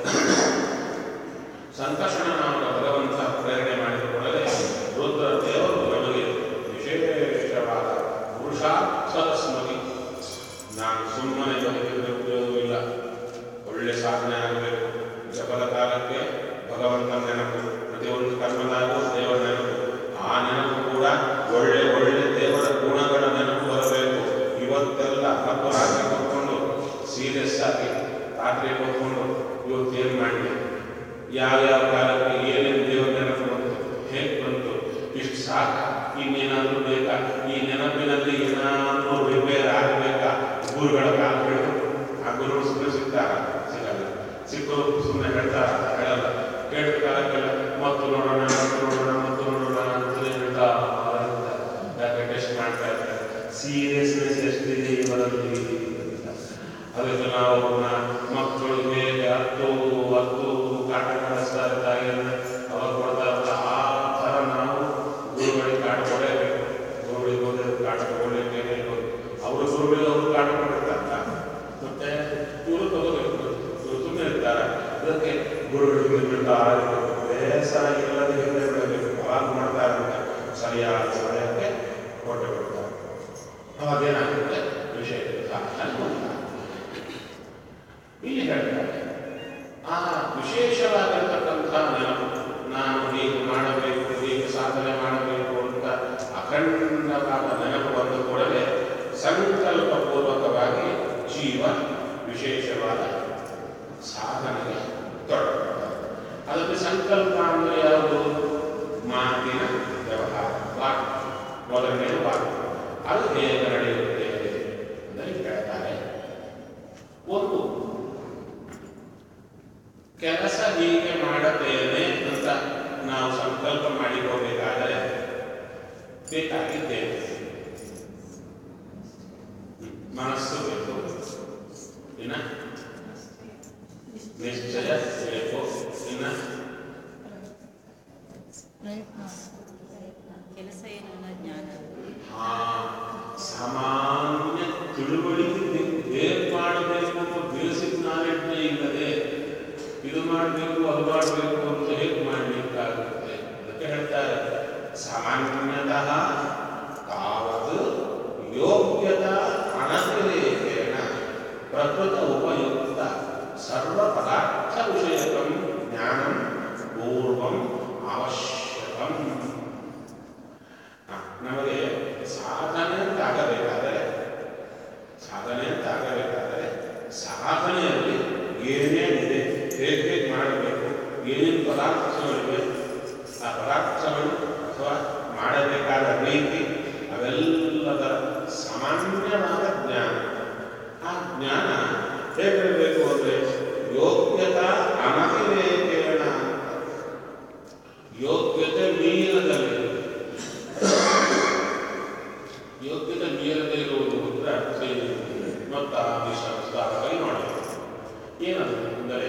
ಸಂಕರ್ಷಣನಾದ ಭಗವಂತ ಪ್ರೇರಣೆ ಮಾಡಿಕೊಳ್ಳದೆ ರುದ್ರ ದೇವರು ನಮಗೆ ವಿಶೇಷವಾದ ಪುರುಷಾರ್ಥದ ಸ್ಮೃತಿ. ನಾನು ಸುಮ್ಮನೆ ಬದುಕಿದ್ರೆ ಉಪಯೋಗವಿಲ್ಲ, ಒಳ್ಳೆ ಸಾಧನೆ ಆಗಬೇಕು. ಜಪದ ಕಾಲಕ್ಕೆ ಭಗವಂತನ ನೆನಪು, ಪ್ರತಿಯೊಂದು ಕರ್ಮದಾಗೂ ದೇವರ ನೆನಪು. ಆ ನೆನಪು ಕೂಡ ಒಳ್ಳೆ ಒಳ್ಳೆ ದೇವರ ಗುಣಗಳ ನೆನಪು ಬರಬೇಕು. ಇವತ್ತೆಲ್ಲ ಹತ್ತು ರಾತ್ರಿ ಕೂತ್ಕೊಂಡು ಸೀರಿಯಸ್ ಆಗಿ ರಾತ್ರಿ ಕೂತ್ಕೊಂಡು ಇವತ್ತು ಏನು ಮಾಡಲಿ, ಯಾವ್ಯಾವ ಕಾಲಕ್ಕೆ ಏನೇನು ದೇವರ ನೆನಪು ಬಂತು, ಹೇಗೆ ಬಂತು, ಇಷ್ಟು ಸಾಕ, ಇನ್ನೇನಾದರೂ ಬೇಕಾ, ಈ ನೆನಪಿನಲ್ಲಿ ಏನಾದರೂ ರಿಪೇರ್ ಆಗಬೇಕಾ, ಗುರುಗಳ ಕಾಲ ಹಿಡಿದು ಆ ಗುರುಗಳು ಸುಮ್ಮನೆ ಸಿಗ್ತಾರ ಸಿಗಲ್ಲ, ಸಿಕ್ಕರು ಸುಮ್ಮನೆ ಹೇಳ್ತಾರ ಹೇಳಲ್ಲ, ಕೇಳಿದ ಕಾಲಕ್ಕೆಲ್ಲ ಮತ್ತು ನೋಡೋಣ ಮತ್ತು ನೋಡೋಣ ಮತ್ತು ನೋಡೋಣ ಅಂತಲೇ ಹೇಳ್ತಾ ಯಾಕೆ ಟೆಸ್ಟ್ ಮಾಡ್ತಾ ಇರ್ತಾರೆ. ಸೀರಿಯಸ್ನೆಸ್ ಎಷ್ಟಿದೆ ಇವರಲ್ಲಿ. ಅದಕ್ಕೆ ನಾವು ಮಕ್ಕಳು ಹೇಗೆ ಹತ್ತು ಹತ್ತು ಕಾಟ ಕಾಣಿಸ್ತಾ ಇದ್ದಾಗ ಅವಾಗ ಕೊಡ್ತಾ ಇರ್ತಾರೆ, ಆ ಥರ ನಾವು ಗುರುಗಳಿಗೆ ಕಾಟ ಕೊಡಲೇಬೇಕು. ಗುರುಗಳಿಗೆ ಹೋದ್ರೆ ಕಾಟ ಕೊಡಲಿಕ್ಕೆ ಅವರು ಗುರುಗಳಿಗೆ ಅವರು ಕಾಟ ಕೊಟ್ಟಿರ್ತಾರ, ಮತ್ತೆ ಇವರು ತಗೋಬೇಕು, ಇವರು ಸುಮ್ಮನೆ ಇರ್ತಾರೆ. ಅದಕ್ಕೆ ಗುರುಗಳಿಗೆ ಬಿಡ್ತಾ ಬೇಸರ ಇಲ್ಲದೆ ಹಿಂದೆ ಬಿಡಬೇಕು. ಅವಾಗ ಮಾಡ್ತಾ ಇರ್ತಾರೆ, ಸರಿಯಾದ ಸಮಯಕ್ಕೆ ಕೊಟ್ಟು ಬಿಡ್ತಾರೆ. ಅವಾಗೇನಾಗುತ್ತೆ ವಿಷಯ ಇಲ್ಲಿ ಹೇಳ್ತಾರೆ. ಆ ವಿಶೇಷವಾಗಿರ್ತಕ್ಕಂಥ ನೆನಪು, ನಾನು ಹೀಗೆ ಮಾಡಬೇಕು, ಹೀಗೆ ಸಾಧನೆ ಮಾಡಬೇಕು ಅಂತ ಅಖಂಡವಾದ ನೆನಪು ಬಂದ ಕೂಡಲೇ ಸಂಕಲ್ಪಪೂರ್ವಕವಾಗಿ ಜೀವ ವಿಶೇಷವಾದ ಸಾಧನೆಗೆ ತೊಡಗುತ್ತಾರೆ. ಅದಕ್ಕೆ ಸಂಕಲ್ಪ ಅಂದರೆ ಯಾವುದು? ಮಾತಿನ ವ್ಯವಹಾರ, ವಾಕ್, ಮೊದಲನೇ ವಾಕ್. ಅದು ಹೇಗೆ ನಡೆಯುತ್ತೆ ಅಂದರೆ ಹೇಳ್ತಾರೆ, ಒಂದು ಕೆಲಸ ಹೀಗೆ ಮಾಡಿ ಮಾಡುತ್ತೇನೆ ಅಂತ ನಾವು ಸಂಕಲ್ಪ ಮಾಡಿಕೋಬೇಕಾದರೆ ಬೇಕಾಗಿದ್ದೇವೆ. ಮನಸ್ಸು ಬೇಕು, ಇನ್ನ ನಿಶ್ಚಯ ಬೇಕು, ಇನ್ನ ಕೆಲಸ ಏನಲ್ಲ ಜ್ಞಾನ. ಹಾ, ಸಾಮಾನ್ಯ ತಿಳುವಳಿಕೆ ಹೇಗೆ ಮಾಡಬೇಕು ಅಂತ ಬೇಸಿಕ್ ನಾಲೆಡ್ಜ್ ಇಲ್ಲದೆ ಇದು ಮಾಡಬೇಕು ಅದು ಮಾಡಬೇಕು ಅಂತ ಹೇಗೆ ಮಾಡಲಿಕ್ಕಾಗುತ್ತೆ? ಅದಕ್ಕೆ ಹೇಳ್ತಾರೆ ಸಾಮಾನ್ಯತಃ ತಾವತ್ ಯೋಗ್ಯತಾ ಅನತಿರೇಕೇಣ ಪ್ರಕೃತ ಉಪಯುಕ್ತ ಸರ್ವ ಪದಾರ್ಥ ವಿಷಯಕಂ ಜ್ಞಾನಂ ಪೂರ್ವಂ ಅವಶ್ಯಕಂ. ನಮಗೆ ಸಾಧನೆ ಅಂತ ಆಗಬೇಕಾದರೆ ಸಾಧನೆ ಅಂತ ಆಗಬೇಕಾದರೆ ಸಾಧನೆಯಲ್ಲಿ ಏನೇನಿದೆ, ಹೇಗೆ ಹೇಗೆ ಮಾಡಬೇಕು, ಏನೇನು ಪದಾರ್ಥಗಳಿವೆ, ಆ ಪದಾರ್ಥಗಳು ಅಥವಾ ಮಾಡಬೇಕಾದ ರೀತಿ ಅವೆಲ್ಲದರ ಸಾಮಾನ್ಯವಾದ ಜ್ಞಾನ. ಆ ಜ್ಞಾನ ಹೇಗಿರಬೇಕು ಅಂದರೆ ಯೋಗ್ಯತಾ ಅನತಿರೇಕೇಣ, ಯೋಗ್ಯತೆ ಮೀರದಲ್ಲಿ ಯೋಗ್ಯತೆ ಮೀರದೇ ಇರುವುದು ಅಂದರೆ ಮತ್ತು ಆ ವಿಷಯವಾಗಿ ಮಾಡಬೇಕು. ಏನದು ಅಂದರೆ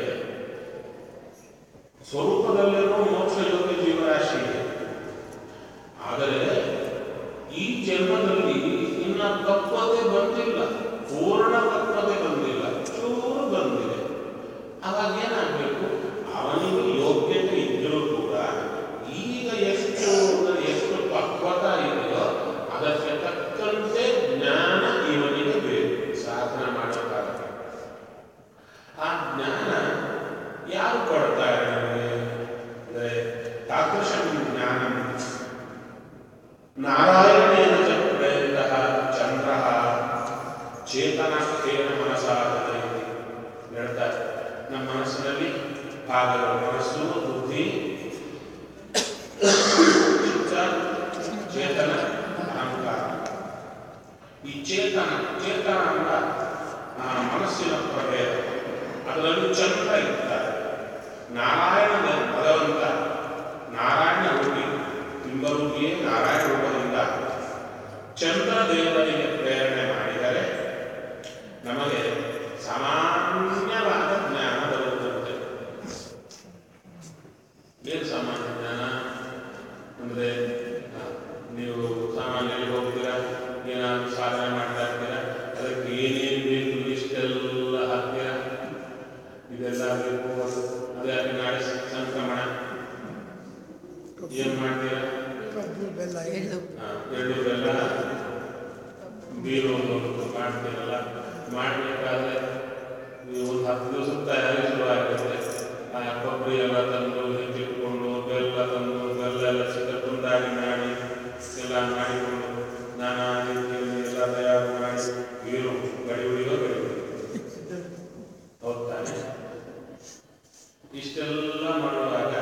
ಸ್ವರೂಪದಲ್ಲಿರುವ ಮೋಕ್ಷ ಯೋಗ್ಯ ಜೀವರಾಶಿ ಇದೆ. ಆದರೆ ಈ ಜನ್ಮದಲ್ಲಿ ಇನ್ನ ಕಪ್ಪತೆ ಬಂದಿಲ್ಲ, ಪೂರ್ಣ ಕಪ್ಪತೆ ಬಂದಿಲ್ಲ, ಚೂರು ಬಂದಿದೆ. ಅವಾಗ ಏನಾಗಬೇಕು? ಅವನಿಗೆ ಯೋಗ್ಯತೆ ಇದ್ದರೂ ಕೂಡ ಈಗ ಎಷ್ಟು ಎಷ್ಟು ಪಕ್ವತ ಇದೆಯೋ ಅದಕ್ಕೆ ತಕ್ಕಂತೆ ಜ್ಞಾನ ಇವನಿಗೆ ಬೇಕು ಸಾಧನ ಮಾಡಬೇಕಾಗುತ್ತೆ. ಆ ಜ್ಞಾನ ಯಾರು ಕೊಡ್ತಾರೆ ನಮಗೆ ಅಂದರೆ ತಾದೃಶ ಜ್ಞಾನ ನಾರಾಯಣೇನ ಚ ಪ್ರೇರಿತಃ ಚಂದ್ರಃ ಚೇತನಸ್ಥೇನ ಮನಸಾಧನೆ ಹೇಳ್ತಾರೆ. ನಮ್ಮ ಮನಸ್ಸಿನಲ್ಲಿ ಭಾಗಗಳು ಮನಸ್ಸು, ಬುದ್ಧಿ, ಚಿತ್ತ, ಚೇತನ, ಅಹಂಕಾರ. ಈ ಚೇತನ ಚೇತನ ಅಂತ ಮನಸ್ಸಿನ ಪ್ರಭೇದ, ಅದರಲ್ಲಿ ಚಂದ್ರ ಇರ್ತಾರೆ. ನಾರಾಯಣನ ಭಗವಂತ ನಾರಾಯಣ ರೂಪಿ ಬಿಂಬರೂಪಿಯೇ ನಾರಾಯಣ ರೂಪದಿಂದ ಚಂದ್ರ ದೇವರಿಗೆ ಪ್ರೇರಣೆ ಮಾಡಿದರೆ ನಮಗೆ ಸಾಮಾನ್ಯವಾದ ಜ್ಞಾನ ಬರುತ್ತದೆ. ಏನು ಸಾಮಾನ್ಯ ಜ್ಞಾನ ಅಂದರೆ ನೀವು ಸಾಮಾನ್ಯವಾಗಿ ಹೋಗ್ತೀರಾ, ಏನಾದ್ರು ಸಾಧನೆ ಮಾಡ್ತಾ ಇರ್ತೀರಾ, ಅದಕ್ಕೆ ಏನೇನು ಬೇಕು ಇಷ್ಟೆಲ್ಲ ಹಾಕ್ತೀರಾ, ಇದೆಲ್ಲ ಬೇಕು. ಅದೇ ನಾಳೆ ಸಂಕ್ರಮಣ ಏನು ಮಾಡ್ತೀರಾ? ಎಳ್ಳು ಬೆಲ್ಲ ಬೀರೋದು ಮಾಡ್ತೀರಲ್ಲ, ಮಾಡಬೇಕಾದ್ರೆ ನೀವು ಒಂದು ಹತ್ತು ದಿವಸ ತಯಾರಿ ಶುರುವಾಗಿರುತ್ತೆ. ಆ ಕೊಬ್ಬರಿ ಎಲ್ಲ ತಂದು ಹೆಚ್ಚಿಟ್ಕೊಂಡು, ಬೆಲ್ಲ ತಂದು ಬೆಲ್ಲ ಎಲ್ಲ ಚಿಕ್ಕ ತುಂಡಾಗಿ ಮಾಡಿ ಎಲ್ಲ ಮಾಡಿಕೊಂಡು ನಾನಾ ರೀತಿಯಲ್ಲಿ ಎಲ್ಲ ತಯಾರು ಮಾಡಿ ಬೀರು ಗಡಿ ಹುಡಿಯೋ ಗಡಿ ಹೋಗ್ತಾನೆ. ಇಷ್ಟೆಲ್ಲ ಮಾಡುವಾಗ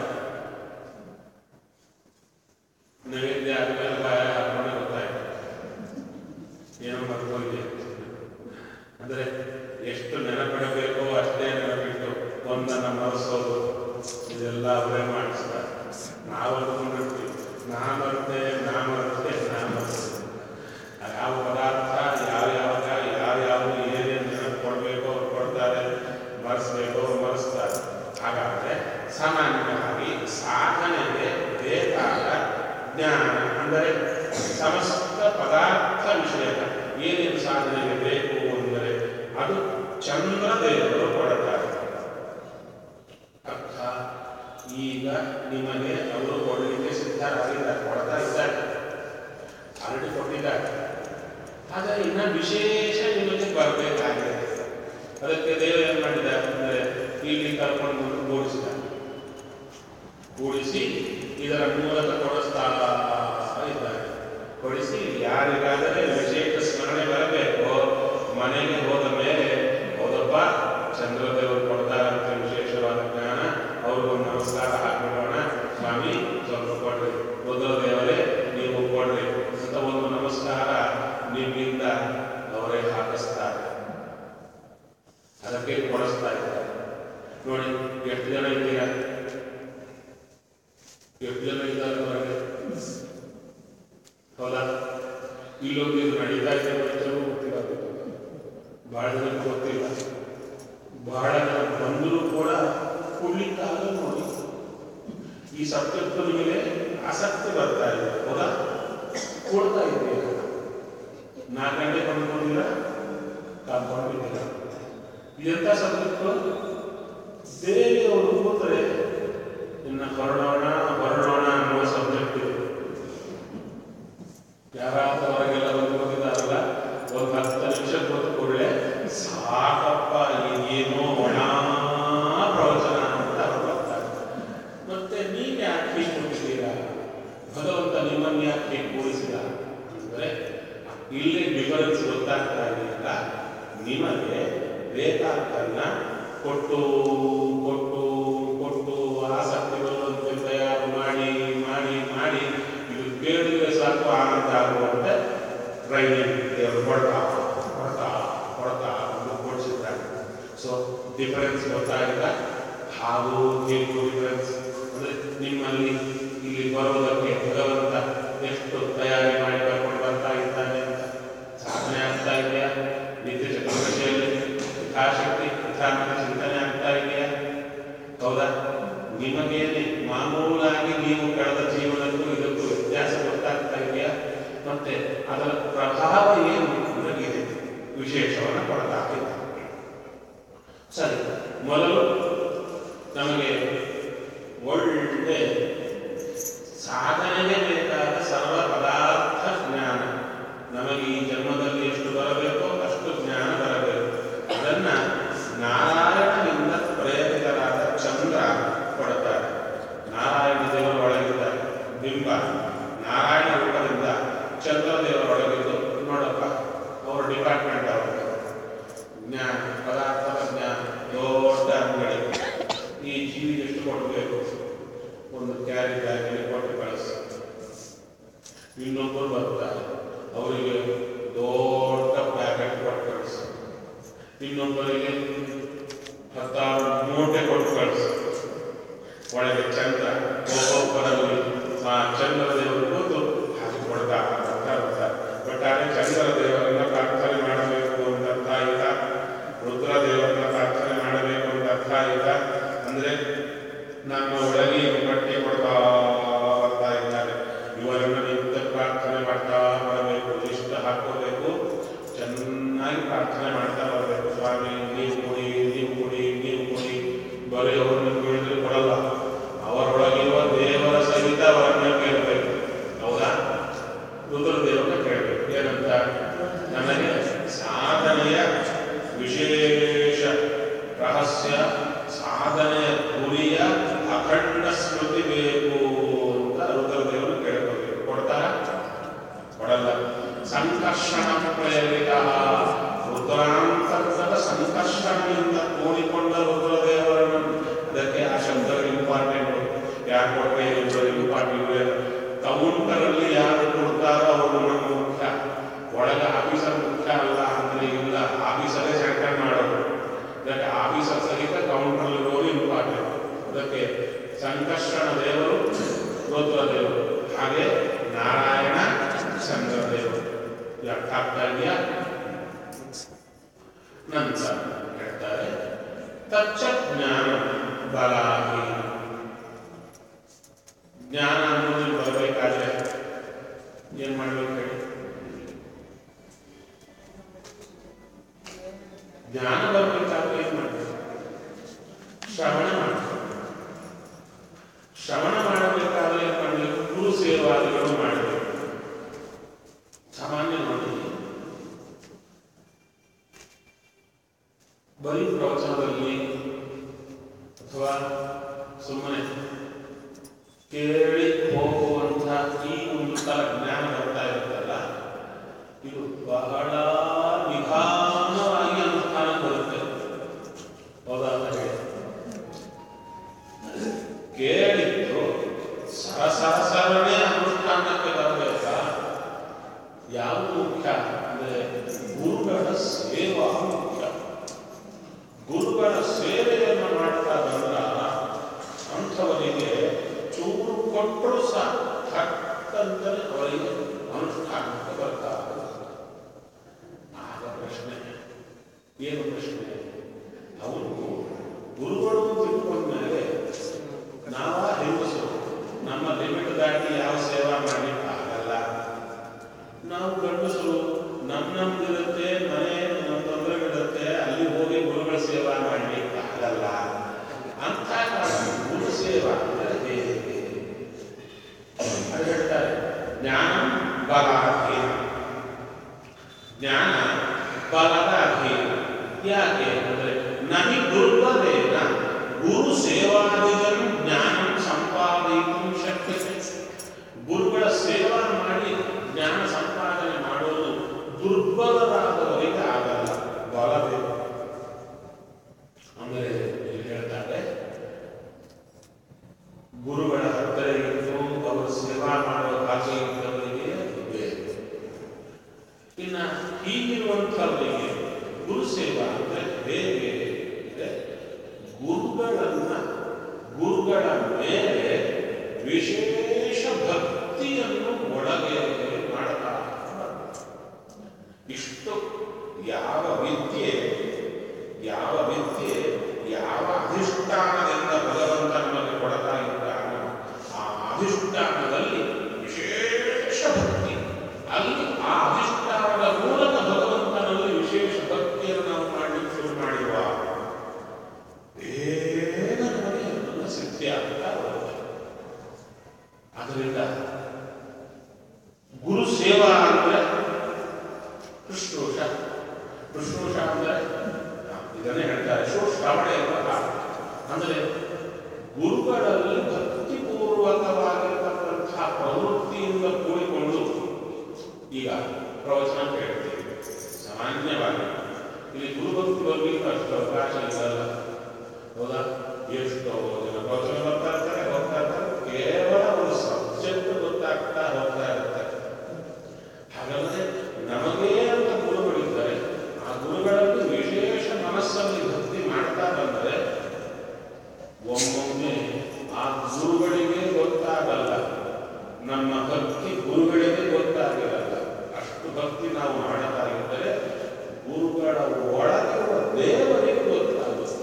ನೈವೇದ್ಯ ಆದಮೇಲೆ ಬಾಯ ಹಾಕೊಂಡು ಗೊತ್ತಾಯ್ತು ಏನೋ ಮರ್ಕೊಂಡೆ. ಅಂದರೆ ಎಷ್ಟು ನೆನಪಿಡಬೇಕೋ ಅಷ್ಟೇ ನೆನಪಿಟ್ಟು ಒಂದನ್ನು ಮರೆಸೋದು, ಇದೆಲ್ಲ ಅವರೇ ಮಾಡಿಸ್ತಾರೆ. ನಾವು ಅಂದ್ಕೊಂಡಿರ್ತೀವಿ ನಾ ಮರುತ್ತೆ ನಾ ಮರುತ್ತೆ ನಾ ಮರುತ್ತೆ. ಯಾವ ಪದಾರ್ಥ ಯಾವ್ಯಾವಾಗ ಯಾವ್ಯಾವ ಏನೇನು ನೆನಪು ಕೊಡಬೇಕೋ ಅವ್ರು ಕೊಡ್ತಾರೆ, ಮರೆಸ್ಬೇಕೋ ಮರೆಸ್ತಾರೆ. ಹಾಗಾದರೆ ಸಾಮಾನ್ಯವಾಗಿ ಸಾಧನೆಗೆ ಬೇಕಾದ ಜ್ಞಾನ ಅಂದರೆ ಸಮಸ್ತ ಪದಾರ್ಥ ವಿಷಯದ ಏನೇನು ಸಾಧನೆಗೆ ಬೇಕು ಅಂದರೆ ಅದು ಚಂದ್ರದೇವರು ಕೊಡುತ್ತಾರೆ. ಅರ್ಥ ಈಗ ನಿಮಗೆ ಅವರು ಕೊಡಲಿಕ್ಕೆ ಸಿದ್ಧರಾಗಿದ್ದಾರೆ, ಕೊಡ್ತಾ ಇದ್ದಾರೆ, ಆಲ್ರೆಡಿ ಕೊಟ್ಟಿದ್ದಾರೆ. ಆದರೆ ಇನ್ನು ವಿಶೇಷ ನಿಮಗೆ ಬರಬೇಕಾಗಿದೆ. ಅದಕ್ಕೆ ದೇವರು ಏನು ಮಾಡಿದ್ದಾರೆ ಅಂದರೆ ಇಲ್ಲಿ ಕರ್ಕೊಂಡು ಕೂಡಿಸಿದ್ದಾರೆ. ಕೂಡಿಸಿ ಇದರ ಮೂಲಕ ಕೊಡಿಸ್ತಾ ಇದ್ದಾರೆ. ಕೊಡಿಸಿ ಯಾರಿಗಾದರೆ ವಿಶೇಷ ಸ್ಮರಣೆ ಬರಬೇಕೋ ಮನೆಗೆ ಹೋದ ಮೇಲೆ ಹೌದಪ್ಪ ಚಂದ್ರದೇವರು ಕೊಡ್ತಾರಂತ ವಿಶೇಷವಾದ ಜ್ಞಾನ, ಅವ್ರಿಗೊಂದು ನಮಸ್ಕಾರ ಹಾಕಿಬಿಡೋಣ, ಸ್ವಾಮಿ ಸ್ವಲ್ಪ ಕೊಡ್ರಿ, ರುದ್ರದೇವರೇ ನೀವು ಕೊಡ್ರಿ ಅಂತ ಒಂದು ನಮಸ್ಕಾರ ನಿಮ್ಮಿಂದ ಅವರೇ ಹಾಕಿಸ್ತಾರೆ. ಅದಕ್ಕೆ ಕೊಡಿಸ್ತಾ ಇದ್ದಾರೆ. ನೋಡಿ ಎಷ್ಟು ಜನ ಇದ್ದೀರಾ? ಈ ಸಬ್ಜೆಕ್ಟ್ ಮೇಲೆ ಆಸಕ್ತಿ ಬರ್ತಾ ಇದೆ, ಹೌದಾ? ಕೊಡ್ತಾ ಇದೆಯಾ? ನಾಲ್ಕು ಗಂಟೆ ಕೊಂಡ್ಕೊಂಡಿಲ್ಲ, ಕಾದ್ಕೊಂಡಿದ್ದೀರ. ಇದೆಂಥ ಸಬ್ಜೆಕ್ಟು? ದೇವಿಯವರು ಕೂತ್ರೆ ಇನ್ನು ಹೊರಡೋಣ ಹೊರಡೋಣ ಅನ್ನುವ ಸಬ್ಜೆಕ್ಟ್ ಇದೆ. ಯಾರಾದ್ರೂ ಹೊರಗೆಲ್ಲ ಬಂದು ಬಂದಿದ್ದಾರಲ್ಲ, ಒಂದು ಹತ್ತು ನಿಮಿಷ ಕೂತು ಕೂಡಲೇ ಸಾಕಪ್ಪ ಏನೋ ಒಣ ಪ್ರವಚನ ಅಂತ ಅವ್ರು ಬರ್ತಾರೆ. ಮತ್ತೆ ನೀವು ಯಾಕೆ ಹೀಗೆ ಕೂಡಿಸಿದ್ದೀರಾ? ಭಗವಂತ ನಿಮ್ಮನ್ನು ಯಾಕೆ ಹೀಗೆ ಕೂಡಿಸಿದ ಅಂದರೆ ಇಲ್ಲಿ ಡಿಫರೆನ್ಸ್ ಗೊತ್ತಾಗ್ತಾ ಇದೆಯಲ್ಲ, ನಿಮಗೆ ಬೇಕಾದ್ದನ್ನ ಕೊಟ್ಟು ಕೊಟ್ಟು ಕೊಟ್ಟು ಆಸಕ್ತಿ ಬರುವಂತೆ ತಯಾರು ಮಾಡಿ ಮಾಡಿ ಮಾಡಿ ಇದು ಕೇಳಿದ್ರೆ ಸಾಕು ಆನಂದ ಆಗುವಂತೆ ಟ್ರೈನಿಂಗ್ ದೇವರು ಕೊಡ್ತಾ ಕೊಡ್ತಾ ಕೊಡ್ತಾ ಒಂದು ಕೊಡಿಸಿದ್ದಾರೆ. ಸೊ ಡಿಫರೆನ್ಸ್ ಗೊತ್ತಾಗಿಲ್ಲ. ಹಾಗೂ ಹೇಗೂ ಡಿಫರೆನ್ಸ್ ಅಂದರೆ ನಿಮ್ಮಲ್ಲಿ ಇಲ್ಲಿ ಬರೋದಕ್ಕೆ ಭಗವಂತ ಎಷ್ಟು ತಯಾರಿ ಮಾಡಿ ಬರ್ಕೊಂಡು ಬರ್ತಾ ಇದ್ದಾನೆ ಅಂತ ಸಾಧನೆ ಆಗ್ತಾ ಇದೆಯಾ? ನಿತ್ಯ ಚತುರ್ದಶಿಯಲ್ಲಿ ಯಥಾಶಕ್ತಿ ಯಥಾಮತಿ ಚಿಂತನೆ ಆಗ್ತಾ ಇದೆಯಾ? ಹೌದಾ? ನಿಮಗೇನೆ ಮಾಮೂಲಾಗಿ ನೀವು ಕಳೆದ ಜೀವನಕ್ಕೂ ಇದಕ್ಕೂ ವ್ಯತ್ಯಾಸ ಗೊತ್ತಾಗ್ತಾ ಇದೆಯಾ? ಮತ್ತೆ ಅದರ ಪ್ರಭಾವ ಏನು ನಿಮಗಿದೆ ವಿಶೇಷವನ್ನು ಕೊಡ್ತಾ ಇದೆ. ಸರಿ, ಮೊದಲು ನಮಗೆ ಒಳ್ಳೆ ಸಾಧನೆಗೆ ಬೇಕಾದ ಸರ್ವ ಪದಾರ್ಥ ಜ್ಞಾನ, ನಮಗೆ ಈ ಜನ್ಮದಲ್ಲಿ ಎಷ್ಟು ಬರಬೇಕೋ ಅಷ್ಟು ಜ್ಞಾನ ಬರಬೇಕು. ಅದನ್ನ ನಾರಾಯಣನಿಂದ ಪ್ರೇರಿತರಾದ ಚಂದ್ರ ಕೊಡುತ್ತಾರೆ. ನಾರಾಯಣ ದೇವರ ಒಳಗಿದ್ದ ಬಿಂಬ ನಾರಾಯಣ ರೂಪದಿಂದ ಚಂದ್ರ ದೇವರೊಳಗಿದ್ದು ನೋಡಪ್ಪ, ಅವರ ಡಿಪಾರ್ಟ್ಮೆಂಟ್ ಅವರು ಜ್ಞಾನ, ಪದಾರ್ಥದ ಜ್ಞಾನ, ದೊಡ್ಡ ಅಂಗಡಿ. ಈ ಜೀವಿ ಎಷ್ಟು ಕೊಡಬೇಕು? ಒಂದು ಕ್ಯಾರಿ ಬ್ಯಾಗಲ್ಲಿ ಕೊಟ್ಟು ಕಳಿಸಿ. ಇನ್ನೊಬ್ಬರು ಬರ್ತಾರೆ, ಅವರಿಗೆ ದೊಡ್ಡ ಪ್ಯಾಕೆಟ್ ಕೊಟ್ಟು ಕಳಿಸಿ. ಇನ್ನೊಬ್ಬರಿಗೆ ಹತ್ತಾರು ಮೂಟೆ ಕೊಟ್ಟು ಕಳಿಸಿ. ಒಳಗೆ ಚಂದ್ರ ಒಬ್ಬೊಬ್ಬರಲ್ಲಿ ಆ ಚಂದ್ರ ದೇವರು ಕೂತು ಹಾಕಿ ಕೊಡ್ತಾ ಬರ್ತಾರೆ. ಒಟ್ಟಾರೆ ಚಂದ್ರ ದೇವರನ್ನ ಪ್ರಾರ್ಥನೆ ಮಾಡಬೇಕು ಅಂತ ಅರ್ಥ ಆಯ್ತಾ? ರುದ್ರ ದೇವರನ್ನ ಪ್ರಾರ್ಥನೆ ಮಾಡಬೇಕು ಅಂತ ಅರ್ಥ ಆಯ್ತಾ? ಅಂದ್ರೆ ನಮ್ಮ ಒಳಗೆ ಪಟ್ಟಿ ಕೊಡ್ತಾ ಬರ್ತಾ ಇದ್ದಾರೆ. ಇವರನ್ನು ನಿತ್ಯ ಪ್ರಾರ್ಥನೆ ಮಾಡ್ತಾ ಬರಬೇಕು, ಇಷ್ಟ ಹಾಕೋಬೇಕು, ಚೆನ್ನಾಗಿ ಪ್ರಾರ್ಥನೆ ಮಾಡ್ತಾ ಬರಬೇಕು. ಸ್ವಾಮಿ ನೀವು ಕೊಡಿ, ನೀವು ಕೊಡಿ, ನೀವು ಕೊಡಿ. ಬರೀ ಅವರನ್ನು ಕೇಳಿದ್ರೆ ಕೊಡಲ್ಲ, ಅವರೊಳಗಿರುವ ದೇವರ ಸಹಿತ ಅವರನ್ನ ಕೇಳಬೇಕು. ಹೌದಾ? ರುದ್ರದೇವರನ್ನ ಕೇಳಬೇಕು. ಏನಂತ? ನನಗೆ ಸಾಧನೆಯ ವಿಶೇಷ ರಹಸ್ಯ, ಸಾಧನೆಯ ಗುರಿಯ ಅಖಂಡ ಸ್ಮೃತಿ ಬೇಕು ಅಂತ ರುದ್ರದೇವರು ಕೇಳ್ಕೋಬೇಕು. ಕೊಡ್ತಾರ? ಕೊಡಲ್ಲ. ಸಂಕರ್ಷಣ ಪ್ರೇರಿತ, ರುದ್ರಾಂತರ್ಗತ ಸಂಕರ್ಷಣದಿಂದ ಕೂಡಿಕೊಂಡ ರುದ್ರದೇವರನ್ನು. ಅದಕ್ಕೆ ಆ ಶಬ್ದಗಳು ಇಂಪಾರ್ಟೆಂಟ್. ಯಾರು ಕೊಟ್ಟರೆ ಇಂಪಾರ್ಟೆಂಟ್. ಕೌಂಟರಲ್ಲಿ ಯಾರು ಕೊಡ್ತಾರೋ ಅವರು ನಮ್ಮ ಮುಖ್ಯ, ಒಳಗೆ ಆಫೀಸರ್ ಮುಖ್ಯ ಅಲ್ಲ ಅಂದ್ರೆ ಇಲ್ಲ. ಆಫೀಸರೇ ಸೆಂಟರ್ ಮಾಡೋದು. ಅದಕ್ಕೆ ಆಫೀಸರ್ ಸಹಿತ ಕೌಂಟರ್ಲಿರೋರು ಇಂಪಾರ್ಟೆಂಟ್. ಅದಕ್ಕೆ ಸಂಕರ್ಷಣ ದೇವರು ರುದ್ರದೇವರು, ಹಾಗೆ ನಾರಾಯಣ ಚಂದ್ರದೇವರು. ಅರ್ಥ ಆಗ್ತಾ ಇದೆಯಾ? ನಂತರ ಹೇಳ್ತಾರೆ ತಚ್ಚ ಜ್ಞಾನ ಬಲಾಹಿ. ಜ್ಞಾನ ಅನ್ನೋದು ಬರಬೇಕಾದ್ರೆ ಏನ್ ಮಾಡ್ಬೇಕು ಹೇಳಿ? ಜ್ಞಾನ ಬರಬೇಕಾದ್ರೆ ಏನ್ ಮಾಡ್ಬೇಕು? ಶ್ರವಣ ಮಾಡಬೇಕು. ಶ್ರವಣ ಮಾಡಬೇಕಾದ್ರೆ ಏನ್ ಮಾಡಬೇಕು? ಗುರು ಸೇವಾದಿಗಳು ಮಾಡಬೇಕು. ಸಾಮಾನ್ಯ ನೋಡಿ, ಬರೀ ಪ್ರವಚನದಲ್ಲಿ ಅಥವಾ ಸುಮ್ಮನೆ ಕೇಳಿ ಹೋಗುವಂಥ ಈ ಒಂದು ಕಾಲ ಜ್ಞಾನ ಬರ್ತಾ ಇರುತ್ತಲ್ಲ, ಇದು ಬಹಳ ನಿಧಾನವಾಗಿ ಅನುಷ್ಠಾನ ಬರುತ್ತೆ. ಹೌದಾ? ಕೇಳಿದ್ರು ಸರಸರಸರನೇ ಅನುಷ್ಠಾನಕ್ಕೆ ಬರಬೇಕಾ? ಯಾವುದು ಮುಖ್ಯ ಅಂದ್ರೆ ಗುರುಗಳ ಸೇವಾ ಮುಖ್ಯ. ಗುರುಗಳ ಸೇವೆಯನ್ನು ಮಾಡ್ತಾ ಬಂದ್ರ ಅಂಥವರಿಗೆ ಚೂರು ಕೊಟ್ಟರು ಸಾಕು, ಹತ್ತಂದರೆ ಅವರಿಗೆ ಅನುಷ್ಠಾನಕ್ಕೆ ಬರ್ತಾ. ಆಗ ಪ್ರಶ್ನೆ ಏನು? ಪ್ರಶ್ನೆ ಅವನು ಗುರುಗಳು ತಿಳ್ಕೊಂಡ ಮೇಲೆ ನಾವ ಹೆಂಗಸರು ನಮ್ಮ ಲಿಮಿಟ್ ದಾಟಿ ಯಾವ ಸೇವಾ ಮಾಡಲಿಕ್ಕೆ ಆಗಲ್ಲ. ನಾವು ಗಂಡಸರು ನಮ್ಮ ನಮ್ದಿರುತ್ತೆ, ಮನೆ ನಮ್ಮ ತೊಂದರೆಗಳಿರುತ್ತೆ, ಅಲ್ಲಿ ಹೋಗಿ ಗುರುಗಳ ಸೇವಾ ಮಾಡಲಿಕ್ಕೆ ಆಗಲ್ಲ. ಅಂತ ಕಾರಣ ಗುರು ಸೇವಾ ಅಂದರೆ ಹೇಗೆ ಅದು ಹೇಳ್ತಾರೆ. ಜ್ಞಾನ ಬಲಾಧೀನ, ಜ್ಞಾನ ಬಲದ ಅಧೀನ. ಯಾಕೆ ಅಂದರೆ ನಹಿ ದುರ್ಬಲೇನ ಗುರು ಸೇವಾದಿಗಳು ಜ್ಞಾನ ಸಂಪಾದಯಿತು ಶಕ್ಯತೆ. ಗುರುಗಳ ಸೇವಾ ಮಾಡಿ ಜ್ಞಾನ ಸಂಪಾದನೆ ಮಾಡೋದು ದುರ್ಬಲರಾದವರಿಗೆ ಆಗಲ್ಲ, ಬಲಬೇಕು. ಅಂದರೆ ಇಲ್ಲಿ ಹೇಳ್ತಾರೆ, ಗುರುಗಳ ಹತ್ತಿರ ಇದ್ದು ಅವರು ಸೇವಾ ಮಾಡುವ ಭಾಗ್ಯ ಇದ್ದವರಿಗೆ ಬೇಕು. ಇನ್ನ ಹೀಗಿರುವಂಥವರಿಗೆ ಗುರು ಸೇವಾ ಅಂದರೆ ಹೇಗೆ ಅಂದರೆ ಗುರುಗಳನ್ನ ಗುರುಗಳ ಮೇಲೆ ವಿಶೇಷ ಭಕ್ತಿಯನ್ನು ಒಳಗೆ ಮಾಡ್ತಾ ಇಷ್ಟು ಯಾವ ವಿದ್ಯೆ ಯಾವ ವಿದ್ಯೆ ಯಾವ ಅಧಿಷ್ಠಾನದಿಂದ ಭಗವಂತ ನಮಗೆ ಕೊಡ್ತಾ ಇದ್ದಾನೋ ಆ ಅಧಿಷ್ಠಾನದಲ್ಲಿ ವಿಶೇಷ ಭಕ್ತಿ, ಅಲ್ಲಿ ಆ ಅಧಿಷ್ಠಾನದ ಮೂಲಕ ಭಗವಂತನಲ್ಲಿ ವಿಶೇಷ ಭಕ್ತಿಯನ್ನು ನಾವು ಮಾಡಲಿಕ್ಕೆ ಶುರು ಮಾಡಿರುವ ಬೇಗ ನಮಗೆ ಅದನ್ನು ಸಿದ್ಧಿ ಆಗ್ತಾ ಬರುತ್ತೆ. ಅದರಿಂದ ಗುರು ಸೇವಾ ಅಂದರೆ ಶುಶ್ರೂಷ. ಶುಶ್ರೂಷ ಅಂದರೆ ಇದನ್ನೇ ಹೇಳ್ತಾರೆ ಶ್ರವಣೆ ಎಂಬ. ಅಂದರೆ ಗುರುಗಳಲ್ಲಿ ಭಕ್ತಿಪೂರ್ವಕವಾಗಿರ್ತಕ್ಕಂತಹ ಪ್ರವೃತ್ತಿಯಿಂದ ಕೂಡಿಕೊಂಡು ಈಗ ಪ್ರವಚನ ಕೇಳ್ತೀವಿ. ಸಾಮಾನ್ಯವಾಗಿ ಇಲ್ಲಿ ಗುರುಭಕ್ತಿ ಬರಲಿಕ್ಕೆ ಅಷ್ಟು ಅವಕಾಶ ಇರಲ್ಲ, ಹೌದಾ? ಎಷ್ಟೋ ಜನ ಪ್ರವಚನ ಬರ್ತಾ ಇರ್ತಾರೆ, ಹೋಗ್ತಾ ಇರ್ತಾರೆ, ಕೇವಲ ಒಂದು ಸಬ್ಜೆಕ್ಟ್ ಗೊತ್ತಾಗ್ತಾ ಹೋಗ್ತಾ ಇರ್ತಾರೆ. ಹಾಗಾದರೆ ನಮಗೇ ಅಂತ ಗುರುಗಳಿದ್ದಾರೆ, ಆ ಗುರುಗಳಲ್ಲಿ ವಿಶೇಷ ಮನಸ್ಸಲ್ಲಿ ಭಕ್ತಿ ಮಾಡ್ತಾ ಬಂದರೆ ಒಮ್ಮೊಮ್ಮೆ ಆ ಗುರುಗಳಿಗೆ ಗೊತ್ತಾಗಲ್ಲ, ನಮ್ಮ ಭಕ್ತಿ ಗುರುಗಳಿಗೆ ಗೊತ್ತಾಗಿರಲ್ಲ. ಅಷ್ಟು ಭಕ್ತಿ ನಾವು ಮಾಡ್ತಾ ಇದ್ದರೆ ಗುರುಗಳ ಒಳಗಿರುವ ದೇವರಿಗೆ ಗೊತ್ತಾಗುತ್ತೆ.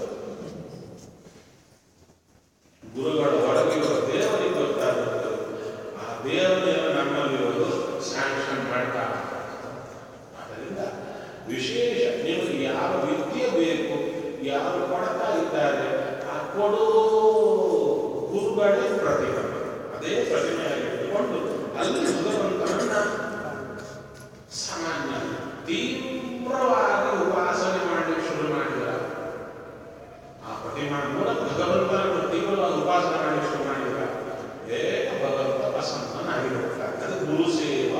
ಗುರುಗಳ ಒಳಗಿರುವ ದೇವರಿಗೆ ಗೊತ್ತಾಗುತ್ತೆ. ಆ ದೇವರನ್ನು ನಮ್ಮಲ್ಲಿರೋದು ಸ್ಯಾಂಕ್ಷನ್ ಮಾಡ್ತಾ. ಆದ್ದರಿಂದ ವಿಶೇಷ ನಿಮಗೆ ಯಾವ ವಿದ್ಯೆ ಬೇಕು, ಯಾರು ಕೊಡ್ತಾ ಇದ್ದಾರೆ, ಆ ಕೊಡೋ ಗುರುಗಳೇ ಪ್ರತಿಮೆ. ಅದೇ ಪ್ರತಿಮೆಯಾಗಿಟ್ಟುಕೊಂಡು ಅಲ್ಲಿ ಭಗವಂತನನ್ನ ಸಾಮಾನ್ಯ ತೀವ್ರವಾಗಿ ಉಪಾಸನೆ ಮಾಡಲಿಕ್ಕೆ ಶುರು ಮಾಡಿದ. ಆ ಪ್ರತಿಮಾ ಮೂಲಕ ಭಗವಂತನನ್ನು ತೀವ್ರವಾಗಿ ಉಪಾಸನೆ ಮಾಡಲಿಕ್ಕೆ ಶುರು ಮಾಡಿದ. ಏಕ ಭಗವಂತ ಪ್ರಸನ್ನನಾಗಿರುತ್ತಾರೆ. ಅದು ಗುರು ಸೇವಾ.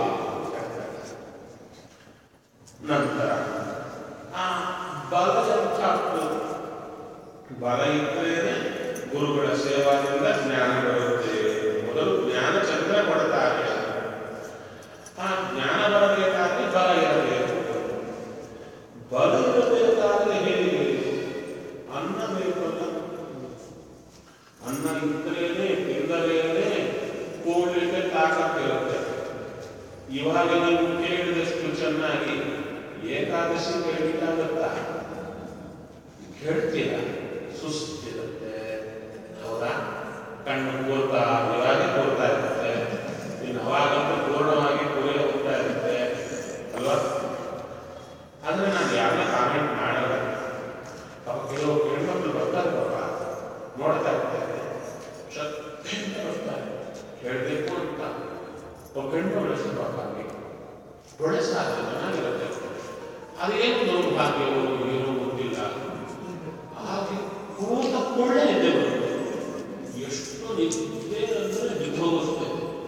ನಂತರ ಆ ಬಲ ಎಂಥದ್ದು? ಬಲ ಇದ್ರೇನೆ ಗುರುಗಳ ಸೇವಾದಿಂದ ಜ್ಞಾನ ಬರುತ್ತೆ. ಮೊದಲು ಜ್ಞಾನ ಚಂದ್ರ ಕೊಡ್ತಾರೆ. ಆ ಜ್ಞಾನ ಬರಬೇಕಾದ್ರೆ ಬಲ ಇರಬೇಕು. ಬಲ ಇರಬೇಕಾದ್ರೆ ಹೇಗೆ? ಅನ್ನ ಬೇಕಲ್ಲ. ಅನ್ನ ಇದ್ರೇನೆ ತಿಂದರೇನೆ ಕೂಡಲಿಕ್ಕೆ ತಾಕತ್ತಿರುತ್ತೆ. ಇವಾಗ ನೀವು ಕೇಳಿದಷ್ಟು ಚೆನ್ನಾಗಿ ಏಕಾದಶಿ ಕೇಳಲಿಕ್ಕಾಗತ್ತಾ? ಕೇಳ್ತೀರ, ಸುಸ್ತಿರುತ್ತೆ, ಹೌದಾ? ಕಣ್ಣು ಕೂರ್ತಾ ಇವಾಗ ಕೂರ್ತಾ ಇರುತ್ತೆ, ಇನ್ನು ಅವಾಗಂತೂ ಪೂರ್ಣವಾಗಿ ಕೂರೇ ಹೋಗ್ತಾ ಇರುತ್ತೆ ಅಲ್ವಾ? ಆದರೆ ನಾನು ಯಾರನ್ನ ಕಾಮೆಂಟ್ ಮಾಡಲ್ಲ. ಪಾಪ ಕೆಲವು ಹೆಣ್ಮಕ್ಳು ಬರ್ತಾರೆ, ಪಾಪ ನೋಡ್ತಾ ಇರ್ತಾರೆ, ಶ್ರದ್ಧೆಯಿಂದ ಬರ್ತಾರೆ, ಹೇಳಬೇಕು ಅಂತ. ಒಬ್ಬ ಹೆಣ್ಮಕ್ಳು ಹೆಸರು ಪಾಪ ಹಾಗೆ ಒಳ್ಳೆ ಸಾಧ್ಯ ಚೆನ್ನಾಗಿರುತ್ತೆ. ಅದೇನು ದೌರ್ಭಾಗ್ಯವೋ ಏನೋ ಗೊತ್ತಿಲ್ಲ, ಹಾಗೆ ಕೂತ ಕೊಳ್ಳೆ ನಿದ್ದೆ ಬರುತ್ತೆ. ಎಷ್ಟು ನಿದ್ದೆ ಅಂದರೆ ನಿದ್ದೆ ಹೋಗುತ್ತೆ.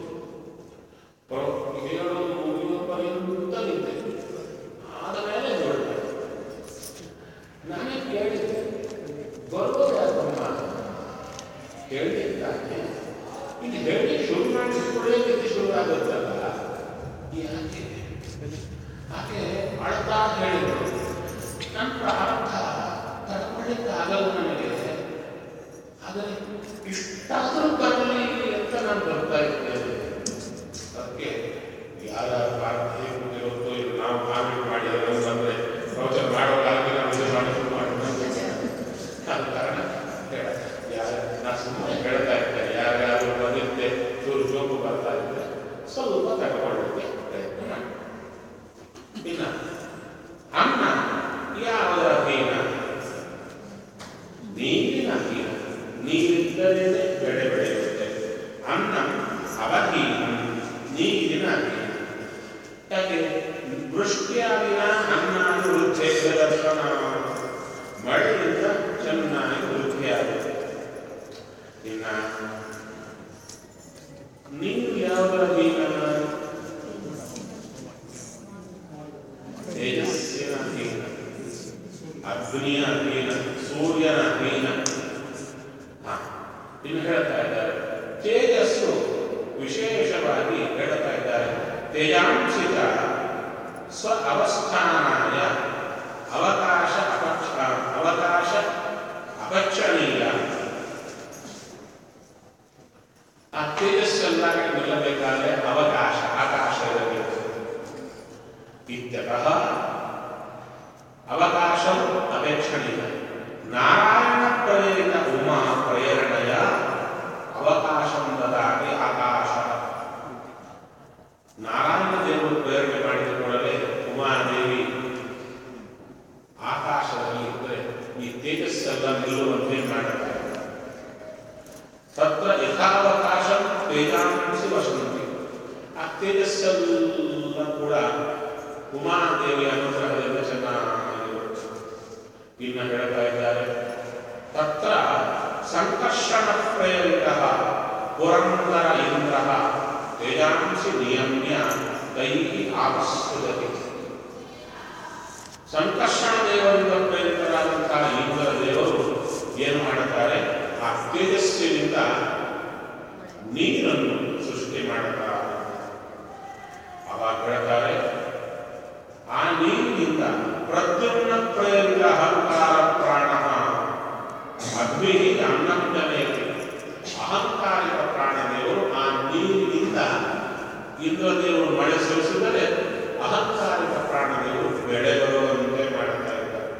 ಹೇಳೋದು ಮುಗಿಯೋ ಪರ್ಯಂತ ನಿದ್ದೆ. ಆದ ಮೇಲೆ ನೋಡ್ತಾರೆ. ನಾನೇ ಕೇಳಿದ್ದೆ, ಬರೋದು ಯಾಕಮ್ಮ ಕೇಳಿದ್ದಾನೆ. ಇದು ಹೇಳಿ ಶುರು ಮಾಡಿಕೊಳ್ಳೇ ನಿದ್ದೆ ಶುರು ಆಗುತ್ತಲ್ಲ, ಯಾಕೆ? ಹಾಗೆ ಅಳ್ತಾ ಹೇಳಿದ್ರು, ನನ್ನ ಪ್ರಾರಂಭ ತಡ್ಕೊಳ್ಳಿಕ್ಕಾಗಲ್ಲ ನನಗೆ. ಆದರೆ ಇಷ್ಟಾದರೂ ಬರಲಿ ಅಂತ ನಾನು ಬರ್ತಾ ಇದ್ದೇನೆ. ಅದಕ್ಕೆ ಯಾರ ಪ್ರಾರ್ಥನೆ ಕೂತಿರುತ್ತೋ ಇದು ನಾವು ಕಾಮೆಂಟ್ ಮಾಡಿದ್ರೆ ಬಂದರೆ ಪ್ರವಚನ ಮಾಡೋ ಕಾಲಕ್ಕೆ ನಾವು ಇದು ಮಾಡಿ ಶುರು ಮಾಡಿ ಆದ ಕಾರಣ ಯಾರ ನಾ ಸುಮ್ಮನೆ ಹೇಳ್ತಾ ಇರ್ತೇನೆ. ಯಾರ್ಯಾರು ಬಂದಿದ್ದೆ ತಕ್ಷಣ ಮಳೆಯಿಂದ ಚೆನ್ನಾಗಿ ವೃದ್ಧಿಯಾಗುತ್ತೆ. ಇನ್ನ ನೀರು ಯಾವುದರ ಬೀಗ? ತೇಜಸ್ಸಿನ ಬೀಗ, ಅಗ್ನಿಯ ಬೀಗ, ಸೂರ್ಯನ ಬೀಗ. ಹ ಇನ್ನು ಹೇಳ್ತಾ ಇದ್ದಾರೆ ತೇಜಸ್ಸು ವಿಶೇಷವಾಗಿ ಹೇಳ್ತಾ ಇದ್ದಾರೆ ತೇಜಾಂಶಿತ ಸ್ವ ಅವಸ್ಥಾನಾಯ ಅವಕಾಶ ಅಪಕ್ಷ ಅವಕಾಶ ಅಪಕ್ಷಣೀಯ. ಆ ತೇಜಸ್ಸೆಲ್ಲ ನಿಲ್ಲಬೇಕಾದ್ರೆ ಅವಕಾಶ ಆಕಾಶ ಇರಬೇಕು. ಇತ್ಯತಃ ಅವಕಾಶವು ಅಪೇಕ್ಷಣೀಯ. ನಾರಾಯಣ ಪ್ರೇರಿತ ಉಮಾ ಪ್ರೇರಣೆಯ ಅವಕಾಶಂ ದದಾತಿ ಆಕಾಶ. ನಾರಾಯಣ ದೇವರು ಪ್ರೇರಣೆ ಮಾಡಿದ ಕೂಡಲೇ ಉಮಾದೇವಿ ಆಕಾಶದಲ್ಲಿ ಇದ್ದರೆ ಈ ತೇಜಸ್ಸೆಲ್ಲ ನಿಲ್ಲುವಂತೆ ಮಾಡುತ್ತಾರೆ. ತತ್ರ ಯಥಾವಕಾಶ ತೇಜಾಂಸಿ ವಸಂತಿ. ಆ ತೇಜಸ್ಸೆಲ್ಲ ಕೂಡ ಉಮಾದೇವಿಯ ಅನುಗ್ರಹದಿಂದ ಚೆನ್ನಾಗಿರುತ್ತೆ. ಇನ್ನು ಹೇಳ್ತಾ ಇದ್ದಾರೆ ತತ್ರ ಸಂಕರ್ಷಣ ಪ್ರೇರಿತ ಪುರಂದರ ಇಂದ್ರ ತೇಜಾಂಸಿ ನಿಯಮ್ಯ ದೈಹಿ ಆಪಸ್ಸುದತಿ. ಸಂಕರ್ಷಣ ದೇವರಿಂದ ಪ್ರೇರಿತರಾದಂತಹ ಇಂದ್ರ ದೇವರು ಏನು ಮಾಡುತ್ತಾರೆ? ಆ ತೇಜಸ್ಸಿನಿಂದ ನೀರನ್ನು ಸೃಷ್ಟಿ ಮಾಡುತ್ತಾರೆ. ಅವಾಗ ಹೇಳ್ತಾರೆ ಆ ನೀರಿನಿಂದ ಪ್ರದ್ಯುಮ್ನ ಪ್ರೇರಿತ ಅಹಂಕಾರ ಪ್ರಾಣ ಅಗ್ನಿ ಅನ್ನಂದನೇತಿ. ಅಹಂಕಾರಿಕ ಪ್ರಾಣದೇವರು ಆ ನೀರಿನಿಂದ ಇಂದ್ರದೇವರು ಮಳೆ ಸುರಿಸಿದರೆ ಅಹಂಕಾರಿಕ ಪ್ರಾಣದೇವರು ಬೆಳೆ ಬರುವಂತೆ ಮಾಡ್ತಾ ಇದ್ದಾರೆ.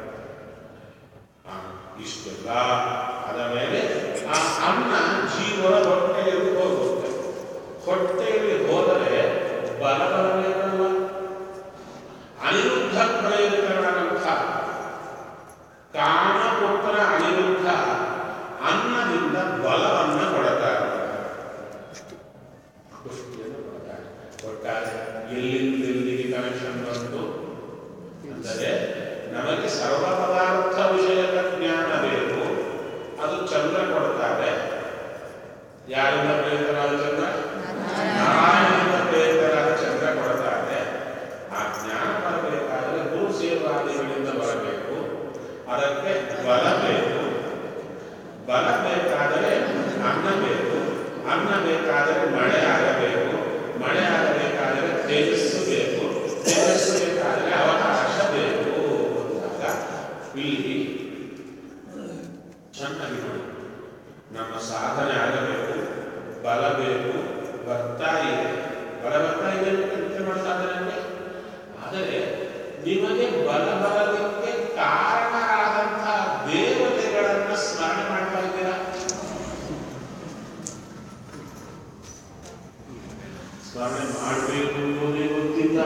ಇಷ್ಟೆಲ್ಲ ಅದ ಮೇಲೆ ಆ ಅನ್ನ ಜೀವನ ಹೊಟ್ಟೆಯಲ್ಲಿ ಹೋಗುತ್ತೆ. ಹೊಟ್ಟೆಯಲ್ಲಿ ಹೋದರೆ ಬಲ ಬರಬೇಕಲ್ಲ. ಅನಿರುದ್ಧ ಪ್ರೇರಿತರಾದಂಥ ಕಾಮಪುತ್ರ ಅನಿರುದ್ಧ ಅನ್ನದಿಂದ ಬಲವನ್ನು ಕೊಡುತ್ತಾರೆ. ಒಟ್ಟಾರೆ ಎಲ್ಲಿಂದ ಎಲ್ಲಿಗೆ ಕನೆಕ್ಷನ್ ಬಂತು ಅಂದರೆ ನಮಗೆ ಸರ್ವ ಪದಾರ್ಥ ವಿಷಯದ ಜ್ಞಾನ ಬೇಕು. ಅದು ಚಂದ್ರ ಕೊಡ್ತಾರೆ. ಯಾರಿಂದ ಪ್ರೇರಿತರಾದ ಚಂದ್ರ? ನಾರಾಯಣದಿಂದ ಪ್ರೇರಿತರಾದ ಚಂದ್ರ ಕೊಡ್ತಾರೆ. ಆ ಜ್ಞಾನ ಬರಬೇಕಾದರೆ ಗುರು ಸೇವಾದಿಗಳಿಂದ ಬರಬೇಕು. ಅದಕ್ಕೆ ಬಲ ಬೇಕು. ಬಲ ಬೇಕಾದರೆ ಅನ್ನ ಬೇಕು. ಅನ್ನ ಬೇಕಾದರೆ ಮಳೆ ಆಗಬೇಕು. ಮಳೆ ಆಗಬೇಕಾದರೆ ತೇಜಸ್ಸು ಬೇಕು. ತೇಜಸ್ಸು ಬೇಕಾದರೆ ಅವಕಾಶ ಬೇಕು. ಅಂದಾಗ ಇಲ್ಲಿ ಚೆನ್ನಾಗಿ ನೋಡಿ, ನಮ್ಮ ಸಾಧನೆ ಆಗಬೇಕು, ಬಲ ಬೇಕು, ಬರ್ತಾ ಇದೆ. ಬಲ ಬರ್ತಾ ಇದೆ ಅಂತ ಮಾಡೋ ಸಾಧನೆ. ಆದರೆ ನಿಮಗೆ ಬಲ ಬರಲಿಕ್ಕೆ ಕಾರಣರಾದಂತಹ ದೇವತೆಗಳನ್ನು ಸ್ಮರಣೆ ಮಾಡ್ತಾ ಇದ್ದೀರಾ? ಸ್ಮರಣೆ ಮಾಡಬೇಕು ಅನ್ನೋದೇ ಗೊತ್ತಿಲ್ಲ.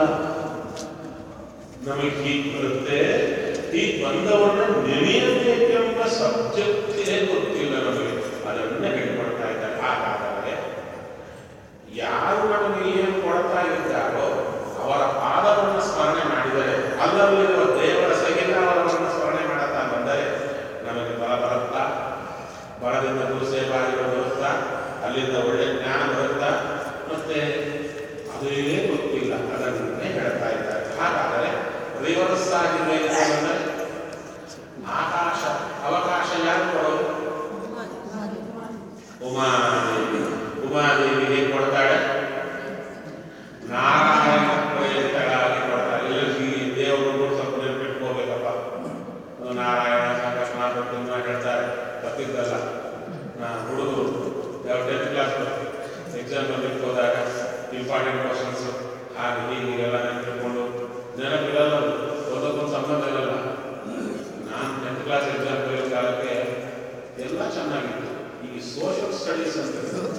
ನಮಗೆ ಹೀಗೆ ಬರುತ್ತೆ, ಹೀಗೆ ಬಂದವರನ್ನ ನೆನೆಯಬೇಕೆಂಬ ಸಬ್ಜೆಕ್ಟೇ ಗೊತ್ತಿಲ್ಲ ನಮಗೆ. ಅದನ್ನೇ ಹೇಳ್ಕೊಡ್ತಾ ಇದ್ದಾರೆ. ಹಾಗಾದರೆ ಯಾರು ನಮಗೆ ಏನು ಕೊಡ್ತಾ ಇದ್ದಾರೋ ಅವರ ಪಾದವನ್ನು ಸ್ಮರಣೆ ಮಾಡಿದರೆ, ಅಲ್ಲಲ್ಲಿರುವ ದೇವರ ಸಹಿತ ಅವರನ್ನು ಸ್ಮರಣೆ ಮಾಡುತ್ತಾ ಬಂದರೆ ನಮಗೆ ಬಲ ಬರುತ್ತಾ? ಬಲದಿಂದ ಗುರುಸೇವಾದಿಗಳು ಬರುತ್ತಾ? ಅಲ್ಲಿಂದ ಒಳ್ಳೆ ಜ್ಞಾನ ಬರುತ್ತಾ? ಮತ್ತೆ ಅದೇ ಗೊತ್ತಿಲ್ಲ. ಅದನ್ನೇ ಹೇಳ್ತಾ ಇದ್ದಾರೆ. ಹಾಗಾದರೆ ರಿವರ್ಸ್ ಆಗಿದೆ ಅಂದರೆ ಆಕಾಶ ಅವಕಾಶ ಯಾರು ಕೊಡೋದು? ಉಮಾದೇವಿ. ಉಮಾದೇವಿ ಹೇಗೆ ಕೊಡ್ತಾಳೆ? ನಾರಾಯಣ ಪ್ರೇರಿತರಾಗಿ ಕೊಡ್ತಾಳೆ. ಇಲ್ಲಿ ದೇವರು ಸ್ವಲ್ಪ ನೆನಪಿಟ್ಕೋಬೇಕಪ್ಪ. ನಾರಾಯಣ ಸಂಕಷ್ಟ ಹೇಳ್ತಾರೆ ಗೊತ್ತಿದ್ದಲ್ಲ. ನಾ ಹುಡುಗರು ಯಾವ ಟೆಂತ್ ಕ್ಲಾಸ್ ಎಕ್ಸಾಮ್ ಬರಲಿಕ್ಕೆ ಹೋದಾಗ ಇಂಪಾರ್ಟೆಂಟ್ ಕ್ವಶನ್ಸ್ ಹಾಗೆ ಹೀಗೆಲ್ಲ ನೆನಪಿಟ್ಕೊಂಡು ನೆನಪಿರಲ್ಲ. ಓದೋಕ್ಕೊಂದು ಸಂಬಂಧ ಇರಲ್ಲ. ನಾನು ಟೆಂತ್ ಕ್ಲಾಸ್ ಎಕ್ಸಾಮ್ ಬರೆಯೋ ಕಾಲಕ್ಕೆ ಎಲ್ಲ ಚೆನ್ನಾಗಿತ್ತು. ಈ ಸೋಷಿಯಲ್ ಸ್ಟಡೀಸ್ ಅಂತ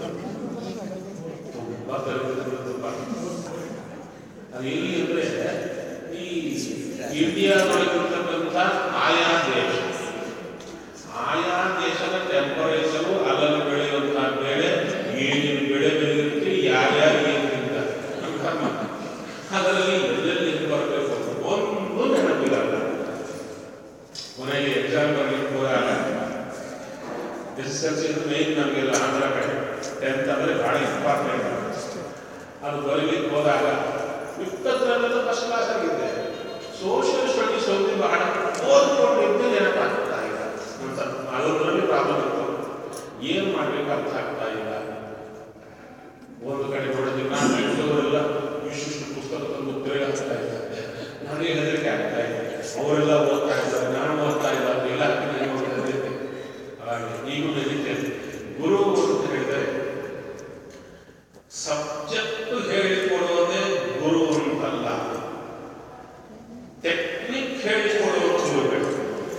ತುಂಬ ತುಂಬ ಅದು ಎಲ್ಲಿ ಅಂದರೆ ಈ ಇಂಡಿಯಾದೊಳಗಿರ್ತಕ್ಕಂಥ ಆಯಾ ದೇಶ ಆಯಾ ದೇಶದ ಟೆಂಪರೇಚರು ಅಲ್ಲಲ್ಲಿ ಬೆಳೆಯುವಂತಹ ಬೆಳೆ ಏನೇನು ಬೆಳೆ ಬೆಳೆಯುತ್ತೆ, ಯಾರ್ಯಾರು ಏನು ತಿಂತಾರೆ ನಮ್ಮ. ಅದರಲ್ಲಿ ಎಲ್ಲೆಲ್ಲಿ ಬರಬೇಕು ಒಂದು ನೆನಪಿರಲ್ಲ. ಟೆಂತ್ ಅಂದರೆ ಭಾಳ ಇಂಪಾರ್ಟೆಂಟ್. ಅದು ಬರೀಲಿಕ್ಕೆ ಹೋದಾಗ ಮಿಕ್ಕದ್ರಲ್ಲೆಲ್ಲ ಫಸ್ಟ್ ಕ್ಲಾಸ್ ಆಗಿದೆ. ಸೋಷಿಯಲ್ ಸ್ಟಡೀಸ್ ಹೋಗಿ ಬಹಳ ಓದ್ಕೊಂಡಿದ್ದೆ ನೆನಪಾಗ್ತಾ ಇಲ್ಲ. ಅಂತ ಅದರಲ್ಲಿ ಪ್ರಾಬ್ಲಮ್ ಇತ್ತು. ಏನು ಮಾಡಬೇಕು ಅರ್ಥ ಆಗ್ತಾ ಇಲ್ಲ. ಒಂದು ಕಡೆ ನೋಡಿದ್ರೆ ನಾನು ಬೆಳೆದವರೆಲ್ಲ ಇಷ್ಟಿಷ್ಟು ಪುಸ್ತಕ ತಂದು ಉತ್ತರೇ ಆಗ್ತಾ ಇದ್ದಾರೆ. ನನಗೆ ಹೆದರಿಕೆ ಆಗ್ತಾ ಇದೆ. ಅವರೆಲ್ಲ ಓದ್ತಾ ಇದ್ದಾರೆ, ನಾನು ಓದ್ತಾ ಇಲ್ಲ, ಎಲ್ಲ ಹೆದರಿಕೆ. ಹಾಗೆ ಈಗೂ ನಡೀತೇನೆ. ಗುರು ಅಂತ ಹೇಳಿದರೆ ಸಬ್ಜೆಕ್ಟ್ ಹೇಳಿಕೊಡೋದೇ ಗುರು ಅಂತಲ್ಲ, ಟೆಕ್ನಿಕ್ ಹೇಳಿಕೊಡೋದು ಗುರುಗಳು.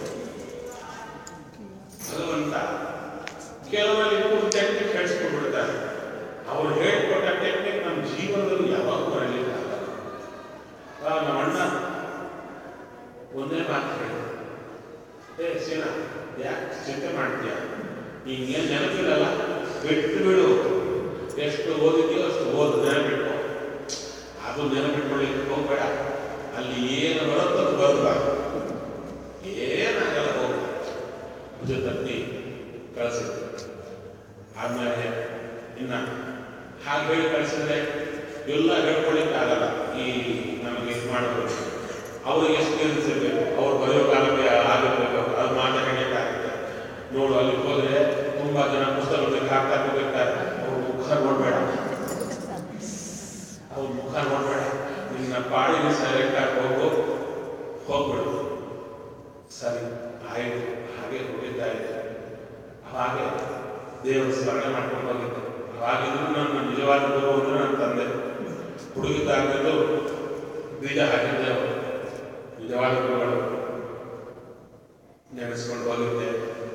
ಭಗವಂತ ಕೆಲವರಲ್ಲಿ ಟೆಕ್ನಿಕ್ ಹೇಳಿಸ್ಕೊಡ್ಬಿಡ್ತಾರೆ. ಅವ್ರು ಹೇಳಿಕೊಟ್ಟ ಟೆಕ್ನಿಕ್ ನಮ್ಮ ಜೀವನದಲ್ಲಿ ಯಾವಾಗೂ ಬರಲಿಲ್ಲ. ನಮ್ಮ ಅಣ್ಣ ಒಂದೇ ಮಾತು ಹೇಳಿದ್ರು, ಏ ಸೀನಾ ಯಾಕೆ ಚಿಂತೆ ಮಾಡ್ತೀಯ, ಈಗೇನು ನೆನಪಿಲ್ಲಲ್ಲ, ಬಿಟ್ಟು ಬಿಡು, ಎಷ್ಟು ಓದಿದೆಯೋ ಅಷ್ಟು ಓದು, ನೆನಪಿಟ್ಟು. ಅದು ನೆನಪಿಟ್ಕೊಳ್ಳಿಕ್ಕೆ ಹೋಗ್ಬೇಡ, ಅಲ್ಲಿ ಏನು ಬರುತ್ತೋ ಅದು ಬರಬಾರ್ದು, ಏನಾಗಲ್ಲ ಹೋಗು. ಭುಜ ತತ್ತಿ ಕಳಿಸಿದ್ರು. ಆದ್ಮೇಲೆ ಇನ್ನ ಹಾಗೆ ಹೇಳಿ ಕಳಿಸಿದ್ರೆ ಎಲ್ಲ ಹೇಳ್ಕೊಳ್ಳಿಕ್ಕಾಗಲ್ಲ. ಈ ನಮಗೆ ಇದು ಮಾಡೋದು ಅವ್ರಿಗೆ ಎಷ್ಟು ಇರಿಸಿರ್ಬೇಕು, ಅವ್ರು ಬರೆಯೋ ಕಾಲಕ್ಕೆ ಆಗಿರ್ಬೇಕು, ಅದು ಮಾತಾಡಲಿಕ್ಕಾಗುತ್ತೆ. ನೋಡು ಅಲ್ಲಿ ಹೋದ್ರೆ ತುಂಬಾ ಜನ ಪುಸ್ತಕಗಳಿಗೆ ಹಾಕ್ತಾ ಹೋಗಿರ್ತಾರೆ. ಅವ್ರ ಮುಖ ನೋಡ್ಬೇಡ, ಅವ್ರ ಮುಖ ನೋಡ್ಬೇಡ, ನಿನ್ನ ಪಾಡಿಗೆ ಸೈಲೆಂಟ್ ಆಗಿ ಹೋಗು, ಹೋಗ್ಬಿಡು. ಸರಿ ಆಯಿತು, ಹಾಗೆ ಹೋಗಿದ್ದಾಯಿತು. ಹಾಗೆ ದೇವರ ಸ್ಮರಣೆ ಮಾಡ್ಕೊಂಡು ಹೋಗಿದ್ದೆ. ಅವಾಗಿದ್ರು ನನ್ನ ನಿಜವಾದ ಗುರು ಅಂದ್ರೆ ನನ್ನ ತಂದೆ. ಹುಡುಗಿದ್ದಾಗಲೂ ಬೀಜ ಹಾಕಿದ್ದೆ. ಅವರು ನಿಜವಾದ ಗುರುಗಳು ನೆನೆಸ್ಕೊಂಡು ಹೋಗಿದ್ದೆ.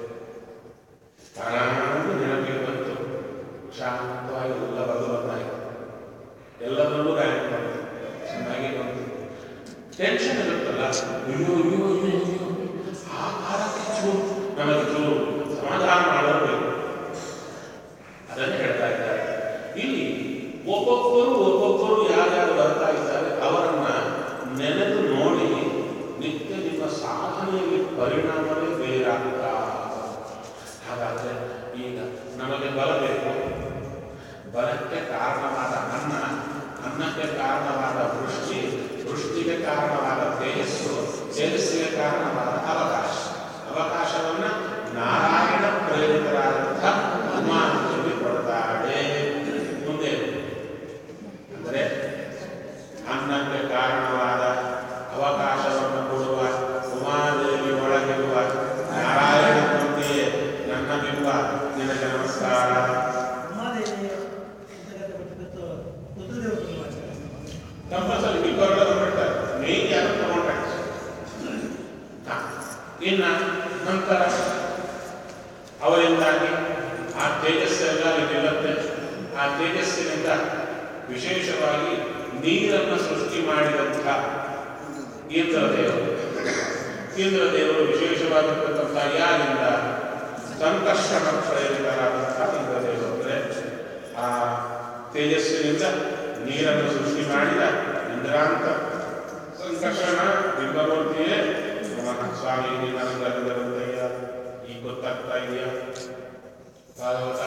ಆರಾಮ ನೆನಪಿಗೆ ಬಂತು. ಶಾಂತವಾಗಿ ಎಲ್ಲ ಬರೆದು ಬಂದಾಯಿತು. ಎಲ್ಲದರಲ್ಲೂ ರ್ಯಾಂಕ್ ಬಂತು, ಚೆನ್ನಾಗಿ ಬಂತು. ಟೆನ್ಷನ್ ಇರುತ್ತಲ್ಲ, ಅಯ್ಯೋ ಅಯ್ಯೋ ಅಯ್ಯೋ ಅಯ್ಯೋ ಆ ಕಾಲಕ್ಕೆ ಚೂರು ನಮಗೆ ಚೂರು ಸಮಾಧಾನ ಮಾಡಬೇಕು. ಅದನ್ನು ಹೇಳ್ತಾ ಇದ್ದಾರೆ. ಇಲ್ಲಿ ಒಬ್ಬೊಬ್ಬರು ಒಬ್ಬೊಬ್ಬರು ಯಾರ್ಯಾರು ಬರ್ತಾ ಇದ್ದಾರೆ ಅವರನ್ನ ನೆನೆದು ನೋಡಿ ನಿತ್ಯ ನಿಮ್ಮ ಸಾಧನೆಯಲ್ಲಿ ಪರಿಣಾಮವೇ ಬೇರಾಗ್ತಾ. ಹಾಗಾದ್ರೆ ಈಗ ನಮಗೆ ಬಲ ಬೇಕು. ಬಲಕ್ಕೆ ಕಾರಣವಾದ ಅನ್ನ, ಅನ್ನಕ್ಕೆ ಕಾರಣವಾದ ವೃಷ್ಟಿ, ವೃಷ್ಟಿಗೆ ಕಾರಣವಾದ ತೇಜಸ್ಸು, ತೇಜಸ್ಸಿಗೆ ಕಾರಣವಾದ ಅವಕಾಶ. ಅವಕಾಶವನ್ನ ನಾರಾಯಣ ಪ್ರೇರಿತರಾದಂಥ ಉಮಾದೇವಿ ಕೊಡ್ತಾಳೆ. ಮುಂದೆ ಅಂದರೆ ಅನ್ನಕ್ಕೆ ಕಾರಣವಾದ ಅವಕಾಶವನ್ನು ಕೊಡುವ ಉಮಾದೇವಿ ಒಳಗಿರುವ ನಾರಾಯಣನೊಂದಿಗೆ ನನ್ನ ಬಿಂಬ ನಿನಗೆ ನಮಸ್ಕಾರ. ಕಂಪಲ್ಸರಿ ಇಬ್ಬರೆಲ್ಲ ಬಂದ್ಬಿಡ್ತಾರೆ. ಮೇನ್ ಯಾರು ತಗೊಂಡ್ರೆ ಇನ್ನ ನಂತರ ಅವರಿಂದಾಗಿ ಆ ತೇಜಸ್ಸೆಲ್ಲ ನಿಲ್ಲುತ್ತೆ. ಆ ತೇಜಸ್ಸಿನಿಂದ ವಿಶೇಷವಾಗಿ ನೀರನ್ನು ಸೃಷ್ಟಿ ಮಾಡಿದಂಥ ಇಂದ್ರದೇವರು, ಇಂದ್ರದೇವರು ವಿಶೇಷವಾಗಿರ್ತಕ್ಕಂಥ ಯಾರಿಂದ ಸಂಕರ್ಷಣ ಪ್ರೇರಿತರಾದಂಥ ಇಂದ್ರದೇವರು ಅಂದರೆ ಆ ತೇಜಸ್ಸಿನಿಂದ ನೀರನ್ನು ಸೃಷ್ಟಿ ಮಾಡಿದ ಇಂದ್ರಾಂತ ಸಂಕರ್ಷಣ ಬಿಂಬಮೂರ್ತಿಯೇ ನಮಃ. ಸ್ವಾಮಿ ನಿನ್ನಂದರದಯ್ಯ. ಈಗ ಗೊತ್ತಾಗ್ತಾ ಇದೆಯಾ? ಭಾಗವತ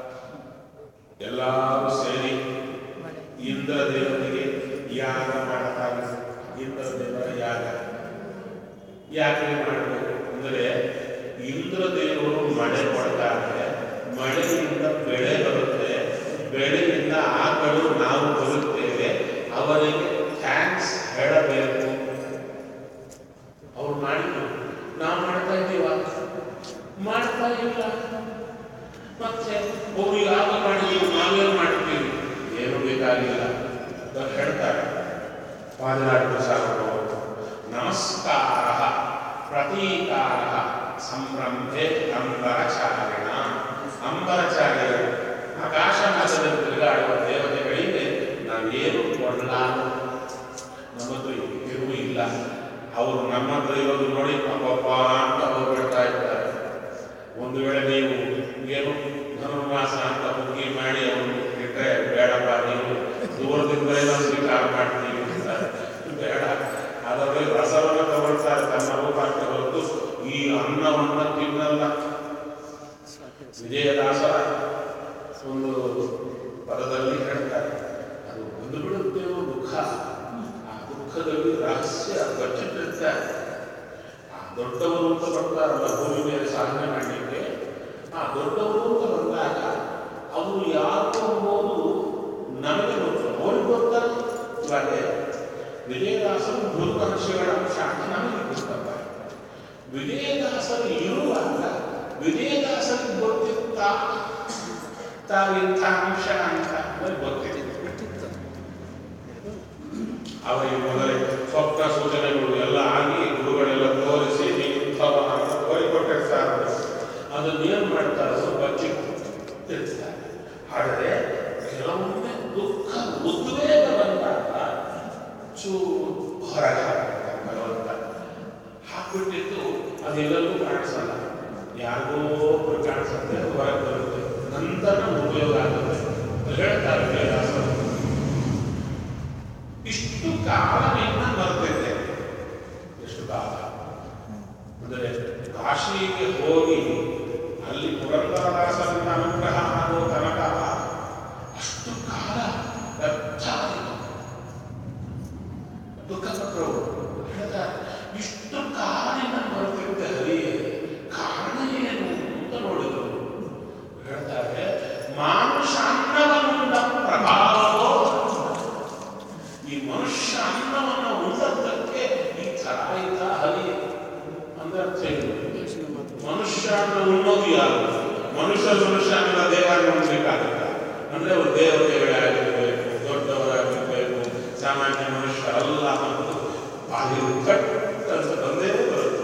ಎಲ್ಲರೂ ಸೇರಿ ಇಂದ್ರದೇವರಿಗೆ ಯಾಗ ಮಾಡ್ತಾ ಇದ್ದಾರೆ. ಇಂದ್ರದೇವರ ಯಾಗ ಯಾಕೆ ಮಾಡಬೇಕು ಅಂದರೆ ಇಂದ್ರದೇವರು ಮಳೆ ಕೊಡ್ತಾರೆ, ಮಳೆಯಿಂದ ಬೆಳೆ ಬರುತ್ತೆ, ಬೆಳೆಯಿಂದ ಆಗಳು ನಾವು ಬರುತ್ತೇವೆ, ಅವರಿಗೆ ಥ್ಯಾಂಕ್ಸ್ ಹೇಳಬೇಕು. ಅವ್ರು ಮಾಡಿದ್ರು, ನಾವು ಮಾಡ್ತಾ ಇದ್ದೀವ? ಮಾಡ್ತಾ ಇಲ್ಲ. ಮತ್ತೆ ಅವ್ರು ಯಾವಾಗ ಮಾಡಿದೀವಿ, ನಾವೇನು ಮಾಡ್ತೀವಿ? ಏನು ಬೇಕಾಗಿಲ್ಲ ಹೇಳ್ತಾರೆ. ಪಾದರಾಟ ಸಾಕು ನಮಸ್ಕಾರ ಪ್ರತೀಕಾರ ಸಂಭ್ರಮೆ ಅಂಬರಚಾರಿಣ. ಅಂಬರಚಾರಿಗಳು ಆಕಾಶ ಮಾಸದಲ್ಲಿ ತಿರುಗಾಡುವ ದೇವತೆಗಳಿಗೆ ನಾವೇನು ಕೊಡಲಾರ, ನಮ್ಮದು ಇರೂ ಇಲ್ಲ. ಅವರು ನಮ್ಮದು ಇರೋದು ನೋಡಿ ಅಪ್ಪಪ್ಪ ಅಂತ ಹೋಗ್ಬಿಡ್ತಾ ಇರ್ತಾರೆ. ಒಂದು ವೇಳೆ ನೀವು ಏನು ಧನುರ್ಮಾಸ ಅಂತ ಬುಕ್ಕಿ ಮಾಡಿ ಅವರು ಇಟ್ಟರೆ ಬೇಡಪ್ಪ, ನೀವು ದೂರದಿಂದಲೇ ನಾವು ಸ್ವೀಕಾರ ಮಾಡ್ತೀವಿ ಅಂತಾರೆ. ಬೇಡ, ಅದರಲ್ಲಿ ರಸವನ್ನು ತಗೊಳ್ತಾರೆ ತಮ್ಮ ರೂಪಕ್ಕೆ ಹೊರತು ಈ ಅನ್ನವನ್ನು ತಿನ್ನಲ್ಲ. ವಿಜಯದಾಸರ ಪದದಲ್ಲಿ ಹೇಳ್ತಾರೆ, ಅದು ಬಂದು ಬಿಡುತ್ತೇನೋ ದುಃಖ, ಆ ದುಃಖದಲ್ಲಿ ರಹಸ್ಯ ಬಚ್ಚಿಟ್ಟಿರ್ತಾರೆ. ಆ ದೊಡ್ಡವರು ಅಂತ ಬರ್ತಾರಲ್ಲ ಭೂಮಿ ಮೇಲೆ ಸಾಧನೆ ಮಾಡಲಿಕ್ಕೆ, ಆ ದೊಡ್ಡವರು ಅಂತ ಬಂದಾಗ ಅವರು ಯಾರು ಎಂಬುದು ನಮಗೆ ಗೊತ್ತು, ಅವ್ರಿಗೆ ಗೊತ್ತಾ? ಇವಾಗ ವಿಜಯದಾಸರು ಭೃಗು ಮಹರ್ಷಿಗಳ ಅಂಶ ಅಂತ ನಮಗೆ ಗೊತ್ತಪ್ಪ. ವಿಜಯದಾಸರು ಇರುವಾಗ ವಿಜಯದಾಸರಿಗೆ ಗೊತ್ತಿತ್ತ ತಾವಿಂಥ ಅಂಶ ಅಂತ ಗೊತ್ತಿತ್ತು. ಅವರಿಗೆ ಮೊದಲೇ ಸ್ವಪ್ನ ಸೂಚನೆಗಳು ಎಲ್ಲ ಆಗಿ ಗುರುಗಳೆಲ್ಲ ತೋರಿಸಿ ಇಂಥವ ಅಂತ ತೋರಿಕೊಟ್ಟಿರ್ತಾರೆ. ಅದನ್ನು ಏನು ಮಾಡ್ತಾರೆ? ಬಚ್ಚಿಟ್ಟಿರ್ತಾರೆ. ಆದರೆ ಕೆಲವೊಮ್ಮೆ ದುಃಖ ಉದ್ವೇಗ ಬಂದಾಗ ಚೂ ಹೊರಗೆ ಹಾಕ್ತಾರೆ ಭಗವಂತ. ಹಾಕ್ಬಿಟ್ಟಿದ್ದು ಅದೆಲ್ಲರೂ ಕಾಣಿಸಲ್ಲ, ಯಾರಿಗೋ ಕಾಣಿಸುತ್ತೆ, ಹೊರಗೆ ಬರುತ್ತೆ, ನಂತರ ಉಪಯೋಗ ಆಗುತ್ತೆ ಹೇಳ್ತಾರೆ ವೇದಾಸರು. ಇಷ್ಟು ಕಾಲ ನಿನ್ನ ಬರ್ತಿದ್ದೆ. ಎಷ್ಟು ಕಾಲ ಅಂದರೆ ಕಾಶಿಗೆ ಹೋಗಿ ಅಲ್ಲಿ ಪುರಂದರದಾಸರನ್ನ ಅನುಗ್ರಹ ಆಗೋ ತನಕ ಅಷ್ಟು ಕಾಲ ವ್ಯರ್ಥವಾಯಿತು. ದುಃಖಪಟ್ಟರು ಹೇಳ್ತಾರೆ, ಇಷ್ಟು ಕಾಲ ನಿನ್ನ ಬರ್ತಿದ್ದೆ ಹರಿಯೇ, ಕಾರಣ ಏನು ಅಂತ ನೋಡಿದರು. ಹೇಳ್ತಾರೆ, ಮಾನುಷ ಅನ್ನವನ್ನುಂಡ ಪ್ರಭಾವೋ, ಈ ಮನುಷ್ಯ ಅನ್ನವನ್ನು ಉಂಡದ್ದಕ್ಕೆ ಈ ಥರ ಆಯ್ತ ಹರಿ ಅಂದ್ರೆ ಅರ್ಥ ಏನು? ಮನುಷ್ಯ ಅನ್ನ ಉಣ್ಣೋದು ಯಾರು? ಮನುಷ್ಯ ಮನುಷ್ಯ ಅನ್ನೋ ದೇವರನ್ನು ಉಣ್ಬೇಕಾಗುತ್ತ ಅಂದ್ರೆ ಅವರು ದೇವತೆಗಳಾಗಿರ್ಬೇಕು, ದೊಡ್ಡವರಾಗಿರ್ಬೇಕು, ಸಾಮಾನ್ಯ ಮನುಷ್ಯ ಅಲ್ಲ ಅನ್ನೋದು ಬಾಯಿ ಕಟ್ ಅಂತ ಬಂದೇ ಬರುತ್ತೆ.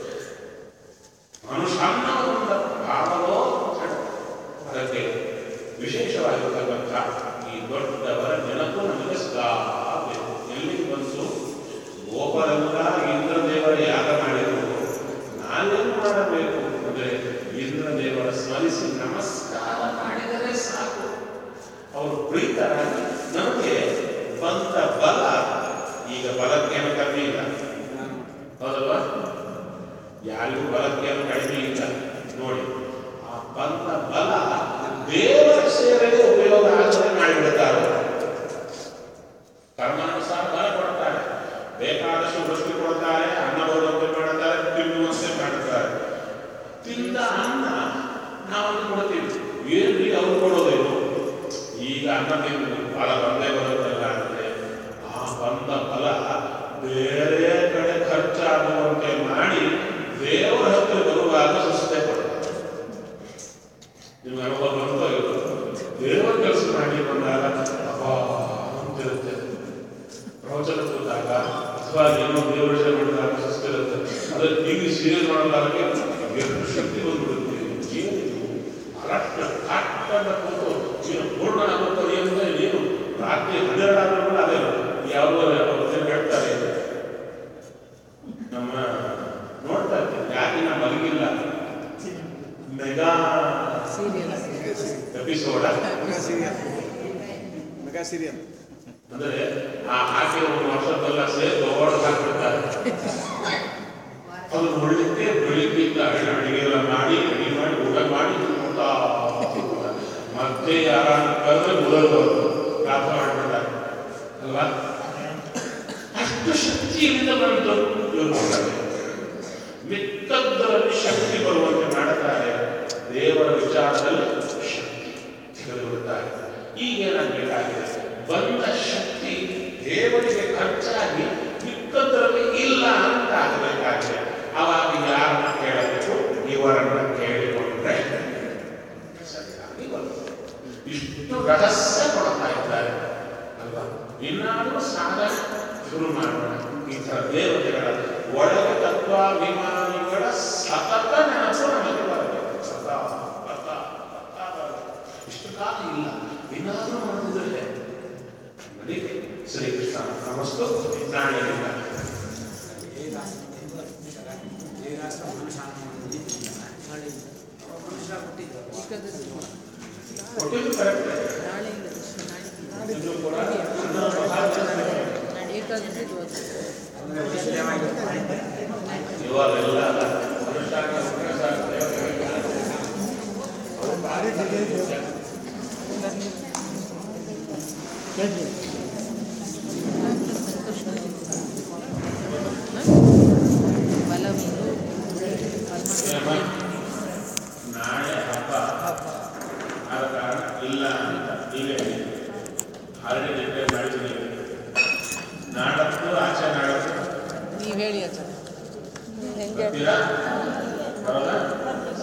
ಮನುಷ್ಯ ಅನ್ನವನ್ನುಂಡ ಭಾವವೋ, ಅದಕ್ಕೆ ವಿಶೇಷವಾಗಿರ್ತಕ್ಕಂಥ ಈ ದೊಡ್ಡವರ ನೆನಪು ನಮಗೆ ಸದಾ ಬೇಕು. ಎಲ್ಲಿಗೆ ಬಂತು? ಗೋಪರೆಲ್ಲ ಇಂದ್ರದೇವರ ಯಾಗ ಮಾಡಿದರು, ನಾವೇನು ಮಾಡಬೇಕು ಅಂದರೆ ಇಂದ್ರದೇವರ ಸ್ಮರಿಸಿ ನಮಸ್ಕಾರ ಮಾಡಿದರೆ ಸಾಕು. ಅವರು ಪ್ರೀತರಾಗಿ ನಮಗೆ ಬಂದ ಬಲ, ಈಗ ಬಲಕ್ಕೇನು ಕಡಿಮೆ ಇಲ್ಲ, ಹೌದಲ್ವಾ? ಯಾರಿಗೂ ಬಲಕ್ಕೇನು ಕಡಿಮೆ ಇಲ್ಲ ನೋಡಿ. ಆ ಬಂದ ಬಲ ದೇವರ ಸೇವೆಗೆ ಉಪಯೋಗ ಆಗದೆ ಮಾಡಿಬಿಡ್ತಾರೆ. ಕರ್ಮಾನುಸಾರ ಬಲ ಕೊಡ್ತಾರೆ, ಬೇಕಾದಷ್ಟು ವೃಷ್ಟಿ ಕೊಡ್ತಾರೆ, ಅನ್ನಭೋಗಂತೆ ಮಾಡುತ್ತಾರೆ, ತಿನ್ನುವಂತೆ ಮಾಡುತ್ತಾರೆ. ತಿಂದ ಅನ್ನ ನಾವಲ್ಲಿ ಕೊಡ್ತೀವಿ, ಏನ್ರಿ ಅವ್ರು ಕೊಡೋದೇನು? ಈಗ ಅನ್ನ ತಿಂದು ಬಲ ಬಂದೇ ಬರುತ್ತಲ್ಲ ಅಂದರೆ ಆ ಬಂದ ಬಲ ಬೇರೆ ಕಡೆ ಖರ್ಚಾಗುವಂತೆ ಮಾಡಿ ದೇವರ ಹತ್ತಿರ ಬರುವಾಗ ಸುಸ್ತೆ ಕೊಡ್ತಾರೆ. ನಿಮ್ಗೆ ಅನುಭವ ಬಂತೋ ಇವರು ದೇವರ ಕೆಲಸ ಮಾಡಿ ಬಂದಾಗ ಅಬ್ಬಾ ಅಂತಿರುತ್ತೆ. ಪ್ರವಚನ ಕೂತಾಗ ಅಥವಾ ಏನೋ ದೇವರ ವಿಷಯ ಮಾಡಿದಾಗ ಸುಸ್ತಿರುತ್ತೆ. ಅದಕ್ಕೆ ಟಿವಿ ಸೀರಿಯಲ್ ಮಾಡೋದಾಗ ಎಷ್ಟು ಶಕ್ತಿ ಬಂದ್ಬಿಡುತ್ತೆ. ಏನಿದು ಅರಷ್ಟ ಕಾಟದ ಕೂತು ಏನು ಪೂರ್ಣ ಆಗುತ್ತೋ ಏನು ಏನು ರಾತ್ರಿ ಹನ್ನೆರಡಾದ್ರೂ ಕೂಡ ಅದೇ ಯಾವುದೋ ಹೇಳ್ತಾರೆ. ನಮ್ಮ ನೋಡ್ತಾ ಇರ್ತೀವಿ, ಯಾಕೆ ನಾ ಮಲಗಿಲ್ಲ ಮೆಗಾ ಎಪಿಸೋಡ್ ಮೆಗಾ ಸೀರಿಯಲ್ ಅಂದ್ರೆ ಆ ಹಾಕಿ ಒಂದು ವರ್ಷದಲ್ಲ ಸೇರಿ ದೊಡ್ಡ ಹಾಕ್ಬಿಡ್ತಾರೆ. ಅದು ನೋಡ್ಲಿಕ್ಕೆ ಬೆಳಿಗ್ಗಿಂದ ಅಡಿಗೆ ಎಲ್ಲ ಮಾಡಿ ಅಡಿಗೆ ಮಾಡಿ ಊಟ ಮಾಡಿ ಊಟ ಮತ್ತೆ ಯಾರ ಕರೆದ್ರೆ ಮುದಲು ಪ್ರಾರ್ಥನೆ ಮಾಡ್ಬಿಡ್ತಾರೆ ಅಲ್ವಾ? ಅಷ್ಟು ಶಕ್ತಿ ಇಲ್ಲಿಂದ ಬಂತು. ಮಿಕ್ಕದ್ದರಲ್ಲಿ ಶಕ್ತಿ ಬರುವಂತೆ ಮಾಡುತ್ತಾರೆ, ದೇವರ ವಿಚಾರದಲ್ಲಿ ಶಕ್ತಿ ತೆಗೆದುಬಿಡುತ್ತಾರೆ. ಈಗೇನಾಗಬೇಕಾಗಿದೆ? ಬಂದ ಶಕ್ತಿ ದೇವರಿಗೆ ಖರ್ಚಾಗಿ ಮಿಕ್ಕದ್ದರಲ್ಲಿ ಇಲ್ಲ ಅಂತ ಆಗಬೇಕಾಗಿದೆ. ಅವಾಗ ಯಾರನ್ನ ಕೇಳಬೇಕು? ಇವರನ್ನ ಕೇಳಿಕೊಂಡ್ರೆ ಸರಿಯಾಗಿ ಬರುತ್ತೆ. ಇಷ್ಟು ರಹಸ್ಯ ಕೊಡ್ತಾ ಇದ್ದಾರೆ ಅಲ್ವಾ? ಇನ್ನಾದರೂ ಸಾಧನೆ ಶುರು ಮಾಡೋಣ. ಈ ಥರ ದೇವತೆಗಳ ಒಳಗೆ ತತ್ವಾಭಿಮಾನಿಗಳ ಸತತ ನೆನಪು ನಮಗೆ ಬರಬೇಕು. ಸದಾ ಸದಾ ಸದಾ ಬರಬೇಕು. ಇಷ್ಟು ಕಾಲ ಇಲ್ಲ, ಏನಾದರೂ ಮಾಡಿದ್ರೆ ನಡೀಲಿ. ಶ್ರೀಕೃಷ್ಣ ನಮಸ್ತು. ಪ್ರಾಣಿಗಳಿಂದ ಕೊಟ್ಟಿದ್ದು ಕರೆಕ್ಟ್. ಇದು ಕೂಡ ಇವಾಗೆಲ್ಲ ಅನುಷ್ಠಾನ ಕೇಳ್ರಿ ಬಲ ಮೀನು ನಾಳೆ ಹಬ್ಬ ಆದ ಕಾರಣ ಇಲ್ಲ ಅಂತ ನೀವೇ ಆಲ್ರೆಡಿ ಡಿಕ್ಲೇರ್ ಮಾಡಿದ್ದೀನಿ. ನಾಡತ್ತು ಆಚೆ ನಾಡತ್ತು ನೀವು ಹೇಳಿ ಆಚಾರ್ಯ ಬರ್ತೀರಾ?